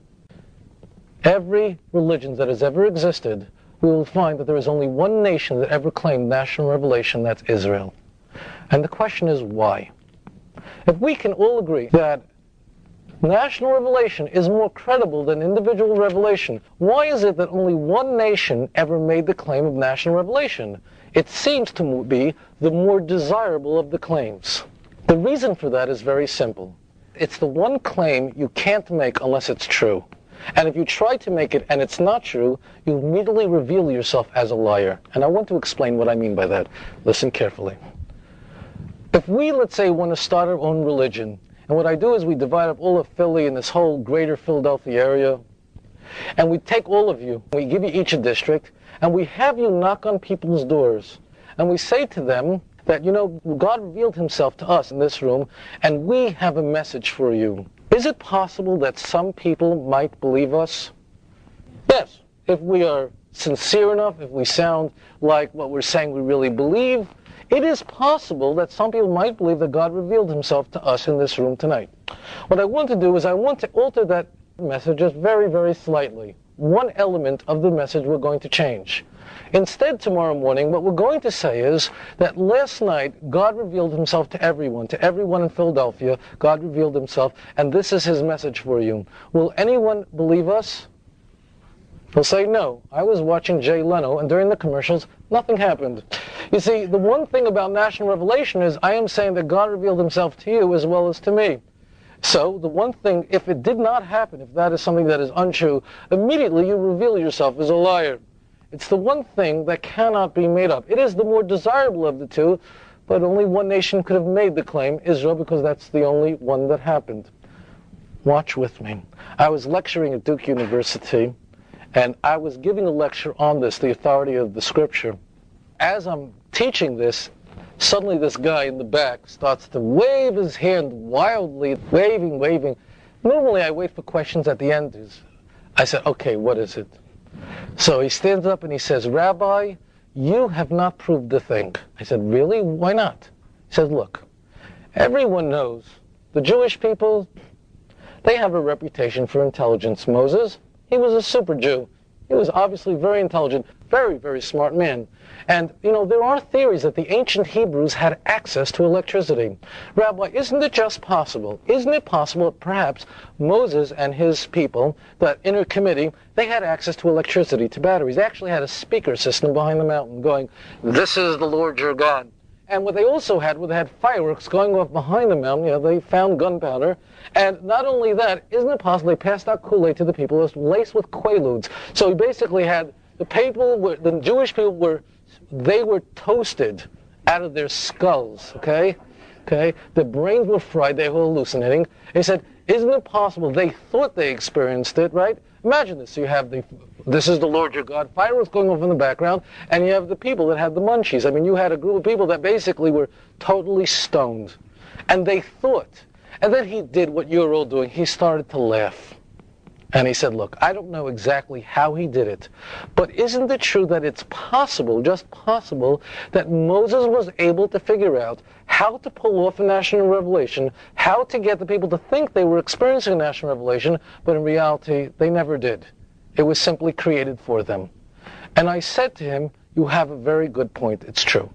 every religion that has ever existed, we will find that there is only one nation that ever claimed national revelation, that's Israel. And the question is, why? If we can all agree that national revelation is more credible than individual revelation, why is it that only one nation ever made the claim of national revelation? It seems to be the more desirable of the claims. The reason for that is very simple. It's the one claim you can't make unless it's true. And if you try to make it and it's not true, you immediately reveal yourself as a liar. And I want to explain what I mean by that. Listen carefully. If we, let's say, want to start our own religion, and what I do is we divide up all of Philly and this whole greater Philadelphia area, and we take all of you, we give you each a district, and we have you knock on people's doors, and we say to them that, God revealed himself to us in this room, and we have a message for you. Is it possible that some people might believe us? Yes, if we are sincere enough, if we sound like what we're saying we really believe, it is possible that some people might believe that God revealed himself to us in this room tonight. What I want to do is I want to alter that message just very, very slightly. One element of the message we're going to change. Instead, tomorrow morning, what we're going to say is that last night, God revealed himself to everyone in Philadelphia. God revealed himself, and this is his message for you. Will anyone believe us? They'll say, no, I was watching Jay Leno, and during the commercials, nothing happened. You see, the one thing about national revelation is I am saying that God revealed himself to you as well as to me. So the one thing, if it did not happen, if that is something that is untrue, immediately you reveal yourself as a liar. It's the one thing that cannot be made up. It is the more desirable of the two, but only one nation could have made the claim, Israel, because that's the only one that happened. Watch with me. I was lecturing at Duke University, and I was giving a lecture on this, the authority of the scripture. As I'm teaching this, suddenly this guy in the back starts to wave his hand wildly, waving. Normally I wait for questions at the end. I said, okay, what is it? So he stands up and he says, Rabbi, you have not proved the thing. I said, really? Why not? He says, look, everyone knows the Jewish people, they have a reputation for intelligence. Moses, he was a super Jew. He was obviously very intelligent, very, very smart man. And, there are theories that the ancient Hebrews had access to electricity. Rabbi, isn't it just possible? Isn't it possible that perhaps Moses and his people, that inner committee, they had access to electricity, to batteries? They actually had a speaker system behind the mountain going, this is the Lord your God. And what they also had, they had fireworks going off behind the mountain. They found gunpowder. And not only that, isn't it possible they passed out Kool-Aid to the people? It was laced with Quaaludes. So he basically had the Jewish people were toasted out of their skulls, okay? Okay? Their brains were fried, they were hallucinating. He said, isn't it possible they thought they experienced it, right? Imagine this. You have this is the Lord your God, fireworks going off in the background, and you have the people that had the munchies. I mean, you had a group of people that basically were totally stoned. And they thought. And then he did what you're all doing. He started to laugh. And he said, look, I don't know exactly how he did it, but isn't it true that it's possible, just possible, that Moses was able to figure out how to pull off a national revelation, how to get the people to think they were experiencing a national revelation, but in reality, they never did. It was simply created for them. And I said to him, you have a very good point. It's true.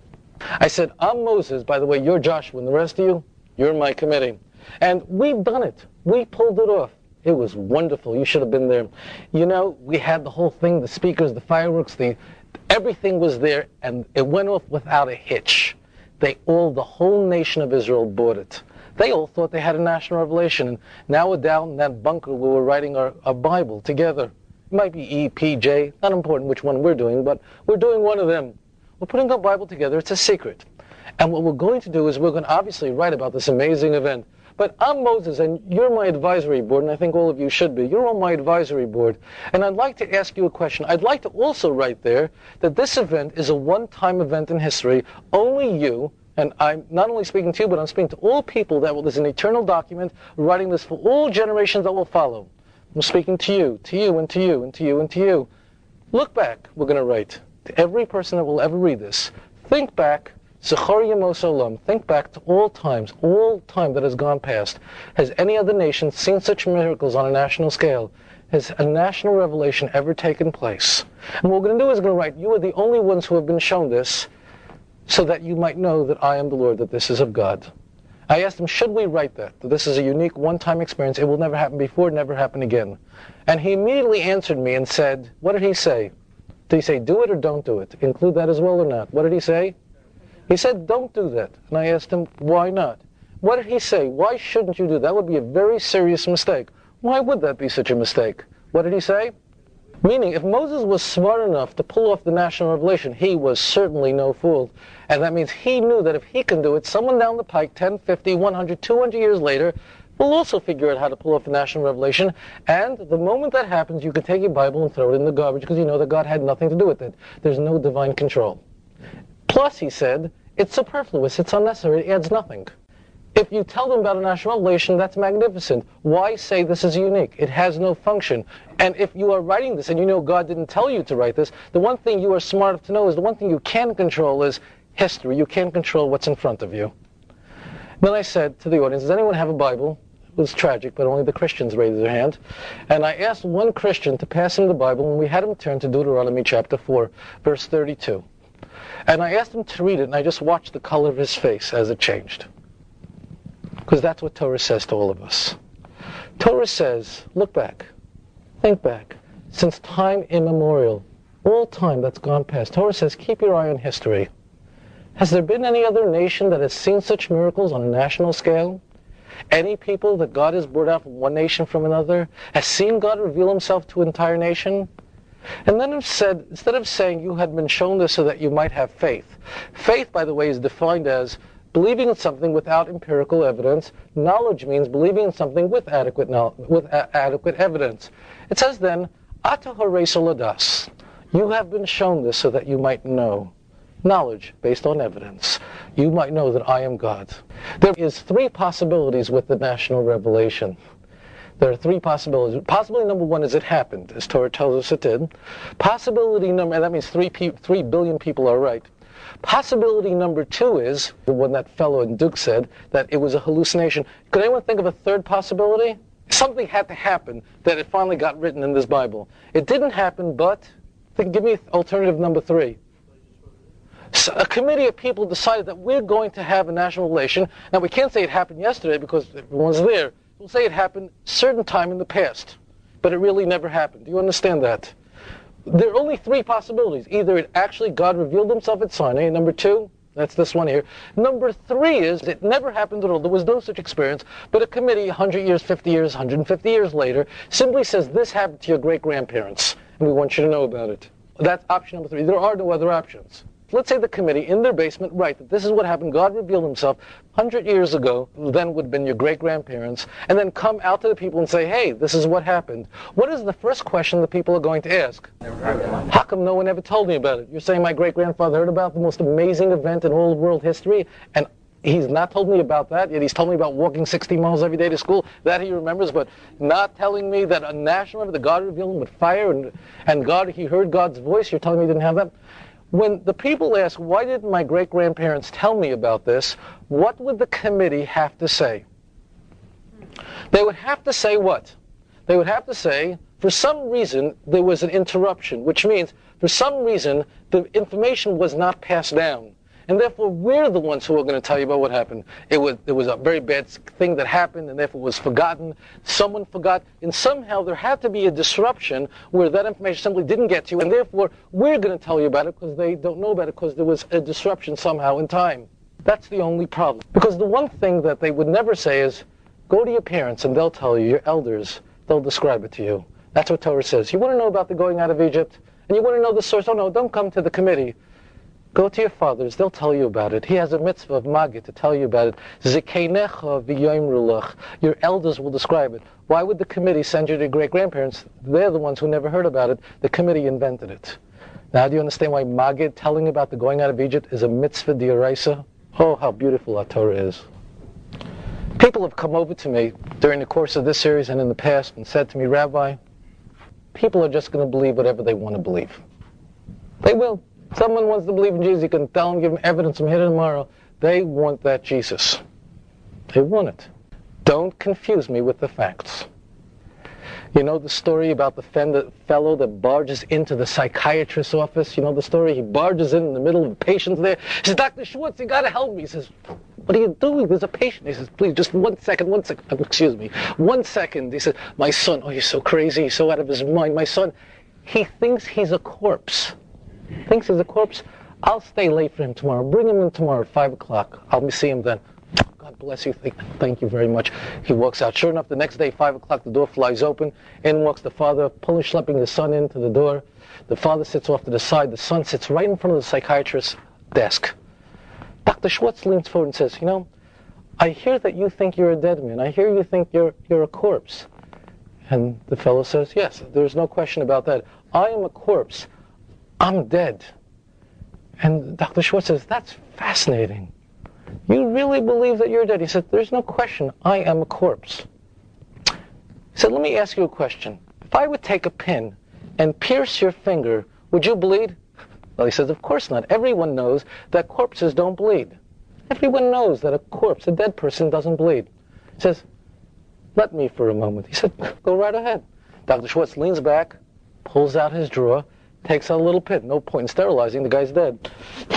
I said, I'm Moses. By the way, you're Joshua, and the rest of you, you're in my committee. And we've done it. We pulled it off. It was wonderful. You should have been there. You know, we had the whole thing, the speakers, the fireworks, everything was there, and it went off without a hitch. The whole nation of Israel bought it. They all thought they had a national revelation, and now we're down in that bunker where we're writing our Bible together. It might be E, P, J, not important which one we're doing, but we're doing one of them. We're putting our Bible together. It's a secret. And what we're going to do is we're going to obviously write about this amazing event. But I'm Moses, and you're my advisory board, and I think all of you should be. You're on my advisory board. And I'd like to ask you a question. I'd like to also write there that this event is a one-time event in history. Only you, and I'm not only speaking to you, but I'm speaking to all people there's an eternal document writing this for all generations that will follow. I'm speaking to you, and to you, and to you, and to you. Look back, we're going to write, to every person that will ever read this. Think back. Zechor Yemos Olam, think back to all time that has gone past. Has any other nation seen such miracles on a national scale? Has a national revelation ever taken place? And what we're going to do is we're going to write, you are the only ones who have been shown this, so that you might know that I am the Lord, that this is of God. I asked him, should we write that this is a unique one-time experience, it will never happen before, never happen again. And he immediately answered me and said, what did he say? Did he say, do it or don't do it? Include that as well or not? What did he say? He said, don't do that. And I asked him, why not? What did he say? Why shouldn't you do that? That would be a very serious mistake. Why would that be such a mistake? What did he say? Meaning, if Moses was smart enough to pull off the national revelation, he was certainly no fool. And that means he knew that if he can do it, someone down the pike, 10, 50, 100, 200 years later, will also figure out how to pull off the national revelation. And the moment that happens, you can take your Bible and throw it in the garbage because you know that God had nothing to do with it. There's no divine control. Plus, he said, it's superfluous, it's unnecessary, it adds nothing. If you tell them about a national revelation, that's magnificent. Why say this is unique? It has no function. And if you are writing this and you know God didn't tell you to write this, the one thing you are smart enough to know is the one thing you can control is history. You can't control what's in front of you. Then I said to the audience, does anyone have a Bible? It was tragic, but only the Christians raised their hand. And I asked one Christian to pass him the Bible, and we had him turn to Deuteronomy chapter 4, verse 32. And I asked him to read it, and I just watched the color of his face as it changed. Because that's what Torah says to all of us. Torah says, look back, think back. Since time immemorial, all time that's gone past, Torah says, keep your eye on history. Has there been any other nation that has seen such miracles on a national scale? Any people that God has brought out from one nation from another, has seen God reveal himself to an entire nation? And then it said, instead of saying you had been shown this so that you might have faith. Faith, by the way, is defined as believing in something without empirical evidence. Knowledge means believing in something with adequate evidence. It says then, Ata hareis ladas. You have been shown this so that you might know. Knowledge based on evidence. You might know that I am God. There is three possibilities with the national revelation. There are three possibilities. Possibility number one is it happened, as Torah tells us it did. Possibility number, and that means 3 billion people are right. Possibility number two is, the one that fellow in Duke said, that it was a hallucination. Could anyone think of a third possibility? Something had to happen that it finally got written in this Bible. It didn't happen, but, give me alternative number 3. So a committee of people decided that we're going to have a national relation. Now, we can't say it happened yesterday because everyone's there. We'll say it happened a certain time in the past, but it really never happened. Do you understand that? There are only 3 possibilities. Either it actually, God revealed himself at Sinai. Number 2, that's this one here. Number 3 is it never happened at all. There was no such experience, but a committee 100 years, 50 years, 150 years later simply says this happened to your great-grandparents, and we want you to know about it. That's option number 3. There are no other options. let's say the committee in their basement write that this is what happened, God revealed himself 100 years ago, then would have been your great-grandparents, and then come out to the people and say, hey, this is what happened. What is the first question the people are going to ask? How come no one ever told me about it? You're saying my great-grandfather heard about the most amazing event in all of world history, and he's not told me about that, yet he's told me about walking 60 miles every day to school. That he remembers, but not telling me that a national event, that God revealed him with fire, and God, he heard God's voice. You're telling me he didn't have that? When the people ask, why didn't my great-grandparents tell me about this, what would the committee have to say? They would have to say what? They would have to say, for some reason, there was an interruption, which means, for some reason, the information was not passed down. And therefore, we're the ones who are going to tell you about what happened. It was a very bad thing that happened, and therefore was forgotten. Someone forgot, and somehow there had to be a disruption where that information simply didn't get to you, and therefore, we're going to tell you about it because they don't know about it because there was a disruption somehow in time. That's the only problem. Because the one thing that they would never say is, go to your parents and they'll tell you, your elders, they'll describe it to you. That's what Torah says. You want to know about the going out of Egypt? And you want to know the source? Oh no, don't come to the committee. Go to your fathers, they'll tell you about it. He has a mitzvah of Magid to tell you about it. Zikeinecha v'yoimru lech. Your elders will describe it. Why would the committee send you to your great-grandparents? They're the ones who never heard about it. The committee invented it. Now do you understand why Magid, telling about the going out of Egypt, is a mitzvah d'oraisa? Oh, how beautiful our Torah is. People have come over to me during the course of this series and in the past and said to me, Rabbi, people are just going to believe whatever they want to believe. They will. Someone wants to believe in Jesus, you can tell them, give them evidence from here to tomorrow. They want that Jesus. They want it. Don't confuse me with the facts. You know the story about the fellow that barges into the psychiatrist's office? You know the story? He barges in the middle of the patients there. He says, Dr. Schwartz, you got to help me. He says, what are you doing? There's a patient. He says, please, just 1 second. Excuse me. 1 second. He says, my son, oh, he's so crazy. He's so out of his mind. My son, he thinks he's a corpse. Thinks he's a corpse. I'll stay late for him tomorrow. Bring him in tomorrow at 5 o'clock. I'll see him then. God bless you. Thank you very much. He walks out. Sure enough, the next day, 5 o'clock, the door flies open. In walks the father, schlepping the son into the door. The father sits off to the side. The son sits right in front of the psychiatrist's desk. Dr. Schwartz leans forward and says, you know, I hear that you think you're a dead man. I hear you think you're a corpse. And the fellow says, yes, there's no question about that. I am a corpse. I'm dead. And Dr. Schwartz says, that's fascinating. You really believe that you're dead? He said, there's no question. I am a corpse. He said, let me ask you a question. If I would take a pin and pierce your finger, would you bleed? Well, he says, of course not. Everyone knows that corpses don't bleed. Everyone knows that a corpse, a dead person, doesn't bleed. He says, let me for a moment. He said, go right ahead. Dr. Schwartz leans back, pulls out his drawer, takes out a little pin. No point in sterilizing, the guy's dead.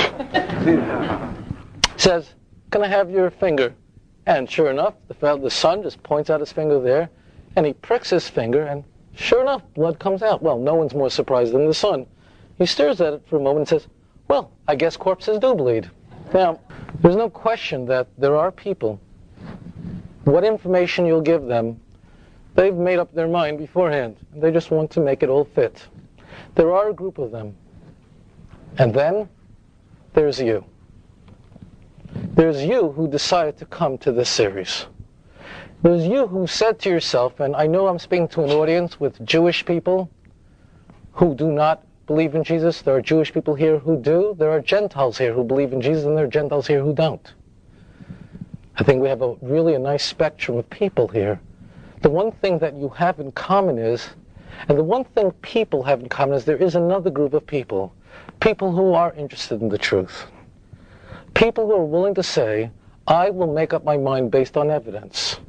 Says, can I have your finger? And sure enough, the son just points out his finger there, and he pricks his finger, and sure enough, blood comes out. Well, no one's more surprised than the son. He stares at it for a moment and says, well, I guess corpses do bleed. Now, there's no question that there are people, what information you'll give them, they've made up their mind beforehand. They just want to make it all fit. There are a group of them. And then there's you. There's you who decided to come to this series. There's you who said to yourself, and I know I'm speaking to an audience with Jewish people who do not believe in Jesus. There are Jewish people here who do. There are Gentiles here who believe in Jesus, and there are Gentiles here who don't. I think we have a nice spectrum of people here. The one thing that you have in common is, and the one thing people have in common is there is another group of people who are interested in the truth. People who are willing to say, I will make up my mind based on evidence.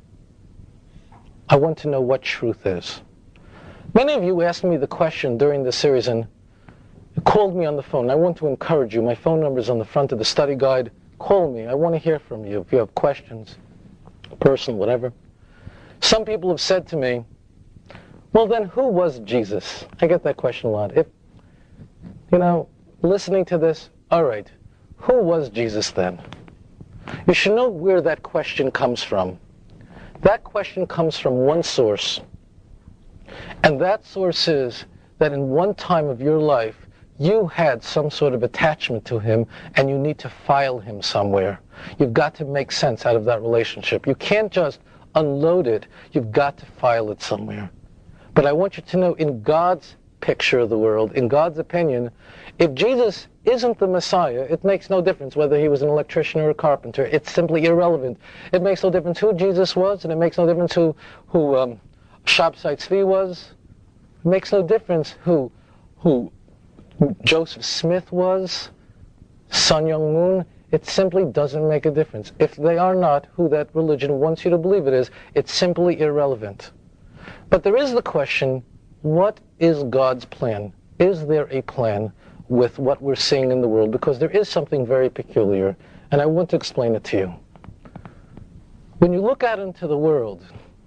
I want to know what truth is. Many of you asked me the question during the series and called me on the phone. I want to encourage you. My phone number is on the front of the study guide. Call me. I want to hear from you if you have questions, personal, whatever. Some people have said to me, well then, who was Jesus? I get that question a lot. If, listening to this, all right, who was Jesus then? You should know where that question comes from. That question comes from one source. And that source is that in one time of your life, you had some sort of attachment to him and you need to file him somewhere. You've got to make sense out of that relationship. You can't just unload it. You've got to file it somewhere. But I want you to know, in God's picture of the world, in God's opinion, if Jesus isn't the Messiah, it makes no difference whether he was an electrician or a carpenter. It's simply irrelevant. It makes no difference who Jesus was, and it makes no difference who Shabtai Tzvi was. It makes no difference who Joseph Smith was, Sun Myung Moon. It simply doesn't make a difference. If they are not who that religion wants you to believe it is, it's simply irrelevant. But there is the question, what is God's plan? Is there a plan with what we're seeing in the world? Because there is something very peculiar, and I want to explain it to you. When you look out into the world,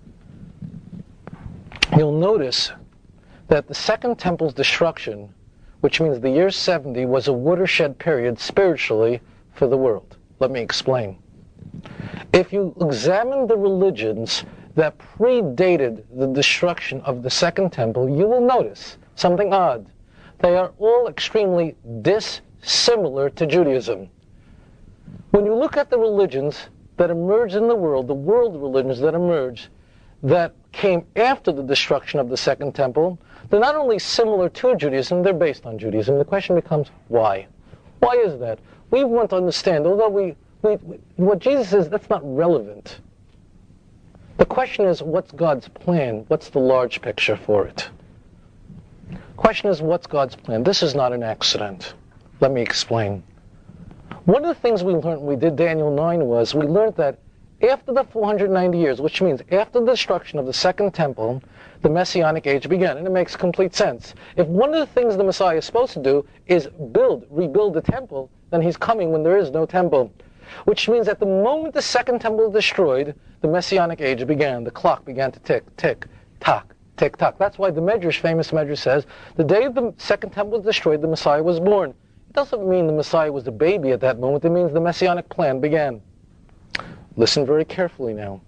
you'll notice that the Second Temple's destruction, which means the year 70, was a watershed period spiritually for the world. Let me explain. If you examine the religions that predated the destruction of the Second Temple, you will notice something odd. They are all extremely dissimilar to Judaism. When you look at the religions that emerged in the world religions that emerged, that came after the destruction of the Second Temple, they're not only similar to Judaism, they're based on Judaism. The question becomes, why? Why is that? We want to understand, although what Jesus says, that's not relevant. The question is, what's God's plan? What's the large picture for it? Question is, what's God's plan? This is not an accident. Let me explain. One of the things we learned when we did Daniel 9 was, we learned that after the 490 years, which means after the destruction of the Second Temple, the Messianic age began, and it makes complete sense. If one of the things the Messiah is supposed to do is rebuild the temple, then he's coming when there is no temple. Which means at the moment the Second Temple was destroyed, the Messianic age began. The clock began to tick, tick, tock, tick, tock. That's why the Medrash, famous Medrash, says, the day the Second Temple was destroyed, the Messiah was born. It doesn't mean the Messiah was a baby at that moment. It means the Messianic plan began. Listen very carefully now.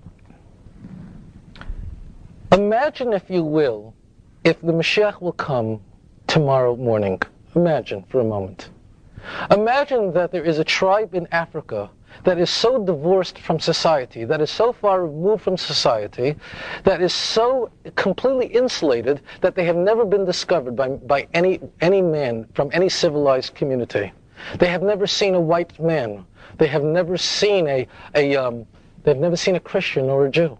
Imagine, if you will, if the Mashiach will come tomorrow morning. Imagine for a moment. Imagine that there is a tribe in Africa that is so divorced from society, that is so far removed from society, that is so completely insulated that they have never been discovered by any man from any civilized community. They have never seen a white man. They have never seen they've never seen a Christian or a Jew.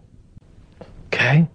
Okay?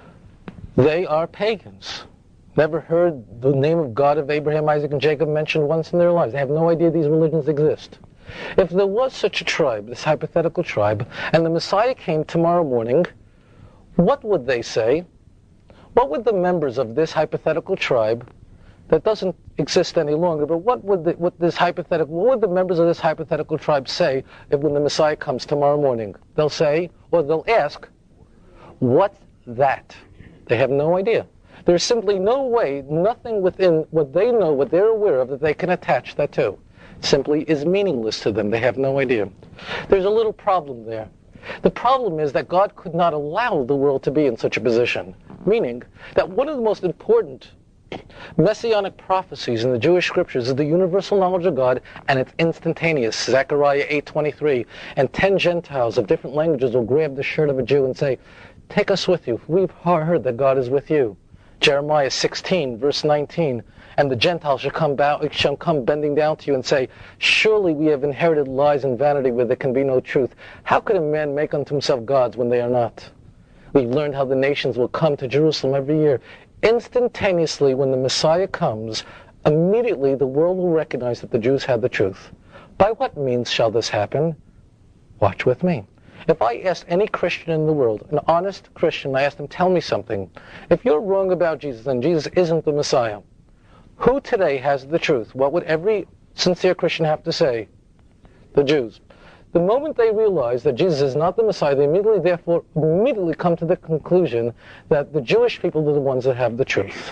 They are pagans. Never heard the name of God of Abraham, Isaac, and Jacob mentioned once in their lives. They have no idea these religions exist. If there was such a tribe, this hypothetical tribe, and the Messiah came tomorrow morning, what would they say? What would the members of this hypothetical tribe that doesn't exist any longer, but what would the members of this hypothetical tribe say when the Messiah comes tomorrow morning? They'll say, or they'll ask, what's that? They have no idea. There's simply no way, nothing within what they know, what they're aware of, that they can attach that to. Simply is meaningless to them. They have no idea. There's a little problem there. The problem is that God could not allow the world to be in such a position, meaning that one of the most important messianic prophecies in the Jewish scriptures is the universal knowledge of God, and it's instantaneous. Zechariah 8:23, and 10 Gentiles of different languages will grab the shirt of a Jew and say, take us with you. We've heard that God is with you. Jeremiah 16, verse 19, and the Gentiles shall come bending down to you and say, surely we have inherited lies and vanity where there can be no truth. How could a man make unto himself gods when they are not? We've learned how the nations will come to Jerusalem every year. Instantaneously, when the Messiah comes, immediately the world will recognize that the Jews had the truth. By what means shall this happen? Watch with me. If I asked any Christian in the world, an honest Christian, I asked him, tell me something. If you're wrong about Jesus and Jesus isn't the Messiah, who today has the truth? What would every sincere Christian have to say? The Jews. The moment they realize that Jesus is not the Messiah, they immediately come to the conclusion that the Jewish people are the ones that have the truth.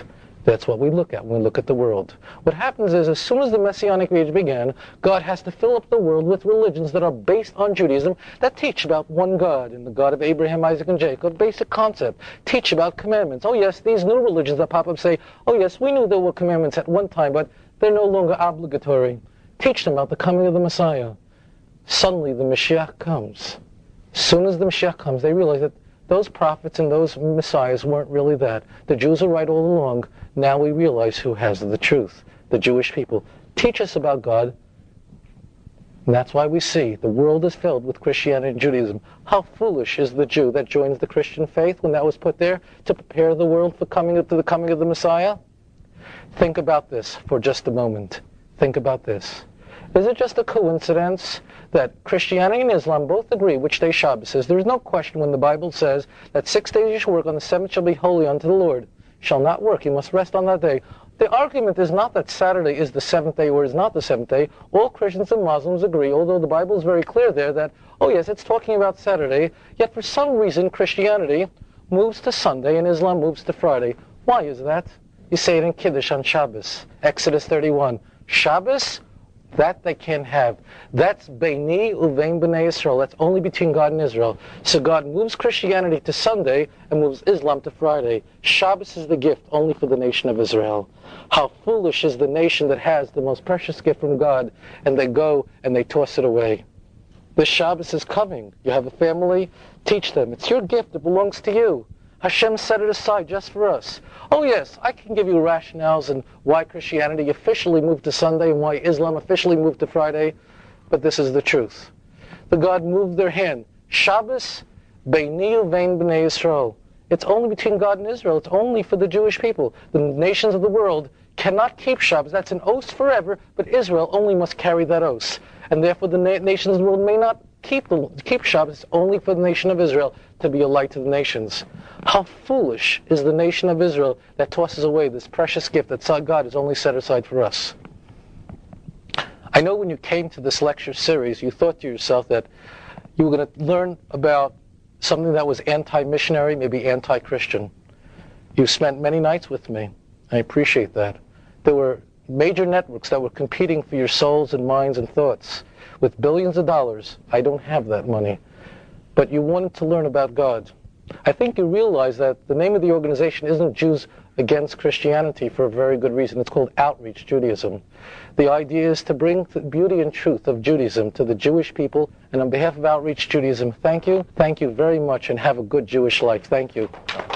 That's what we look at when we look at the world. What happens is, as soon as the Messianic age began, God has to fill up the world with religions that are based on Judaism, that teach about one God, and the God of Abraham, Isaac, and Jacob, basic concept. Teach about commandments. Oh yes, these new religions that pop up say, oh yes, we knew there were commandments at one time, but they're no longer obligatory. Teach them about the coming of the Messiah. Suddenly the Mashiach comes. As soon as the Mashiach comes, they realize that those prophets and those messiahs weren't really that. The Jews are right all along. Now we realize who has the truth. The Jewish people. Teach us about God. And that's why we see the world is filled with Christianity and Judaism. How foolish is the Jew that joins the Christian faith when that was put there to prepare the world for the coming of the Messiah? Think about this for just a moment. Think about this. Is it just a coincidence that Christianity and Islam both agree which day Shabbos is? There is no question when the Bible says that 6 days you shall work, on the seventh shall be holy unto the Lord. Shall not work, you must rest on that day. The argument is not that Saturday is the seventh day or is not the seventh day. All Christians and Muslims agree, although the Bible is very clear there that, oh yes, it's talking about Saturday, yet for some reason Christianity moves to Sunday and Islam moves to Friday. Why is that? You say it in Kiddush on Shabbos, Exodus 31. Shabbos? That they can't have. That's Beini uvein b'nei Yisrael. That's only between God and Israel. So God moves Christianity to Sunday and moves Islam to Friday. Shabbos is the gift only for the nation of Israel. How foolish is the nation that has the most precious gift from God, and they go and they toss it away. The Shabbos is coming. You have a family, teach them. It's your gift. It belongs to you. Hashem set it aside just for us. Oh yes, I can give you rationales and why Christianity officially moved to Sunday and why Islam officially moved to Friday, but this is the truth. The God moved their hand. Shabbos, Beini uvein b'nei Yisrael. It's only between God and Israel. It's only for the Jewish people. The nations of the world cannot keep Shabbos. That's an oath forever, but Israel only must carry that oath. And therefore the nations of the world may not keep Shabbos. It's only for the nation of Israel to be a light to the nations. How foolish is the nation of Israel that tosses away this precious gift that God has only set aside for us. I know when you came to this lecture series, you thought to yourself that you were going to learn about something that was anti-missionary, maybe anti-Christian. You spent many nights with me. I appreciate that. There were major networks that were competing for your souls and minds and thoughts with billions of dollars. I don't have that money. But you wanted to learn about God. I think you realize that the name of the organization isn't Jews Against Christianity for a very good reason. It's called Outreach Judaism. The idea is to bring the beauty and truth of Judaism to the Jewish people. And on behalf of Outreach Judaism, thank you very much, and have a good Jewish life. Thank you.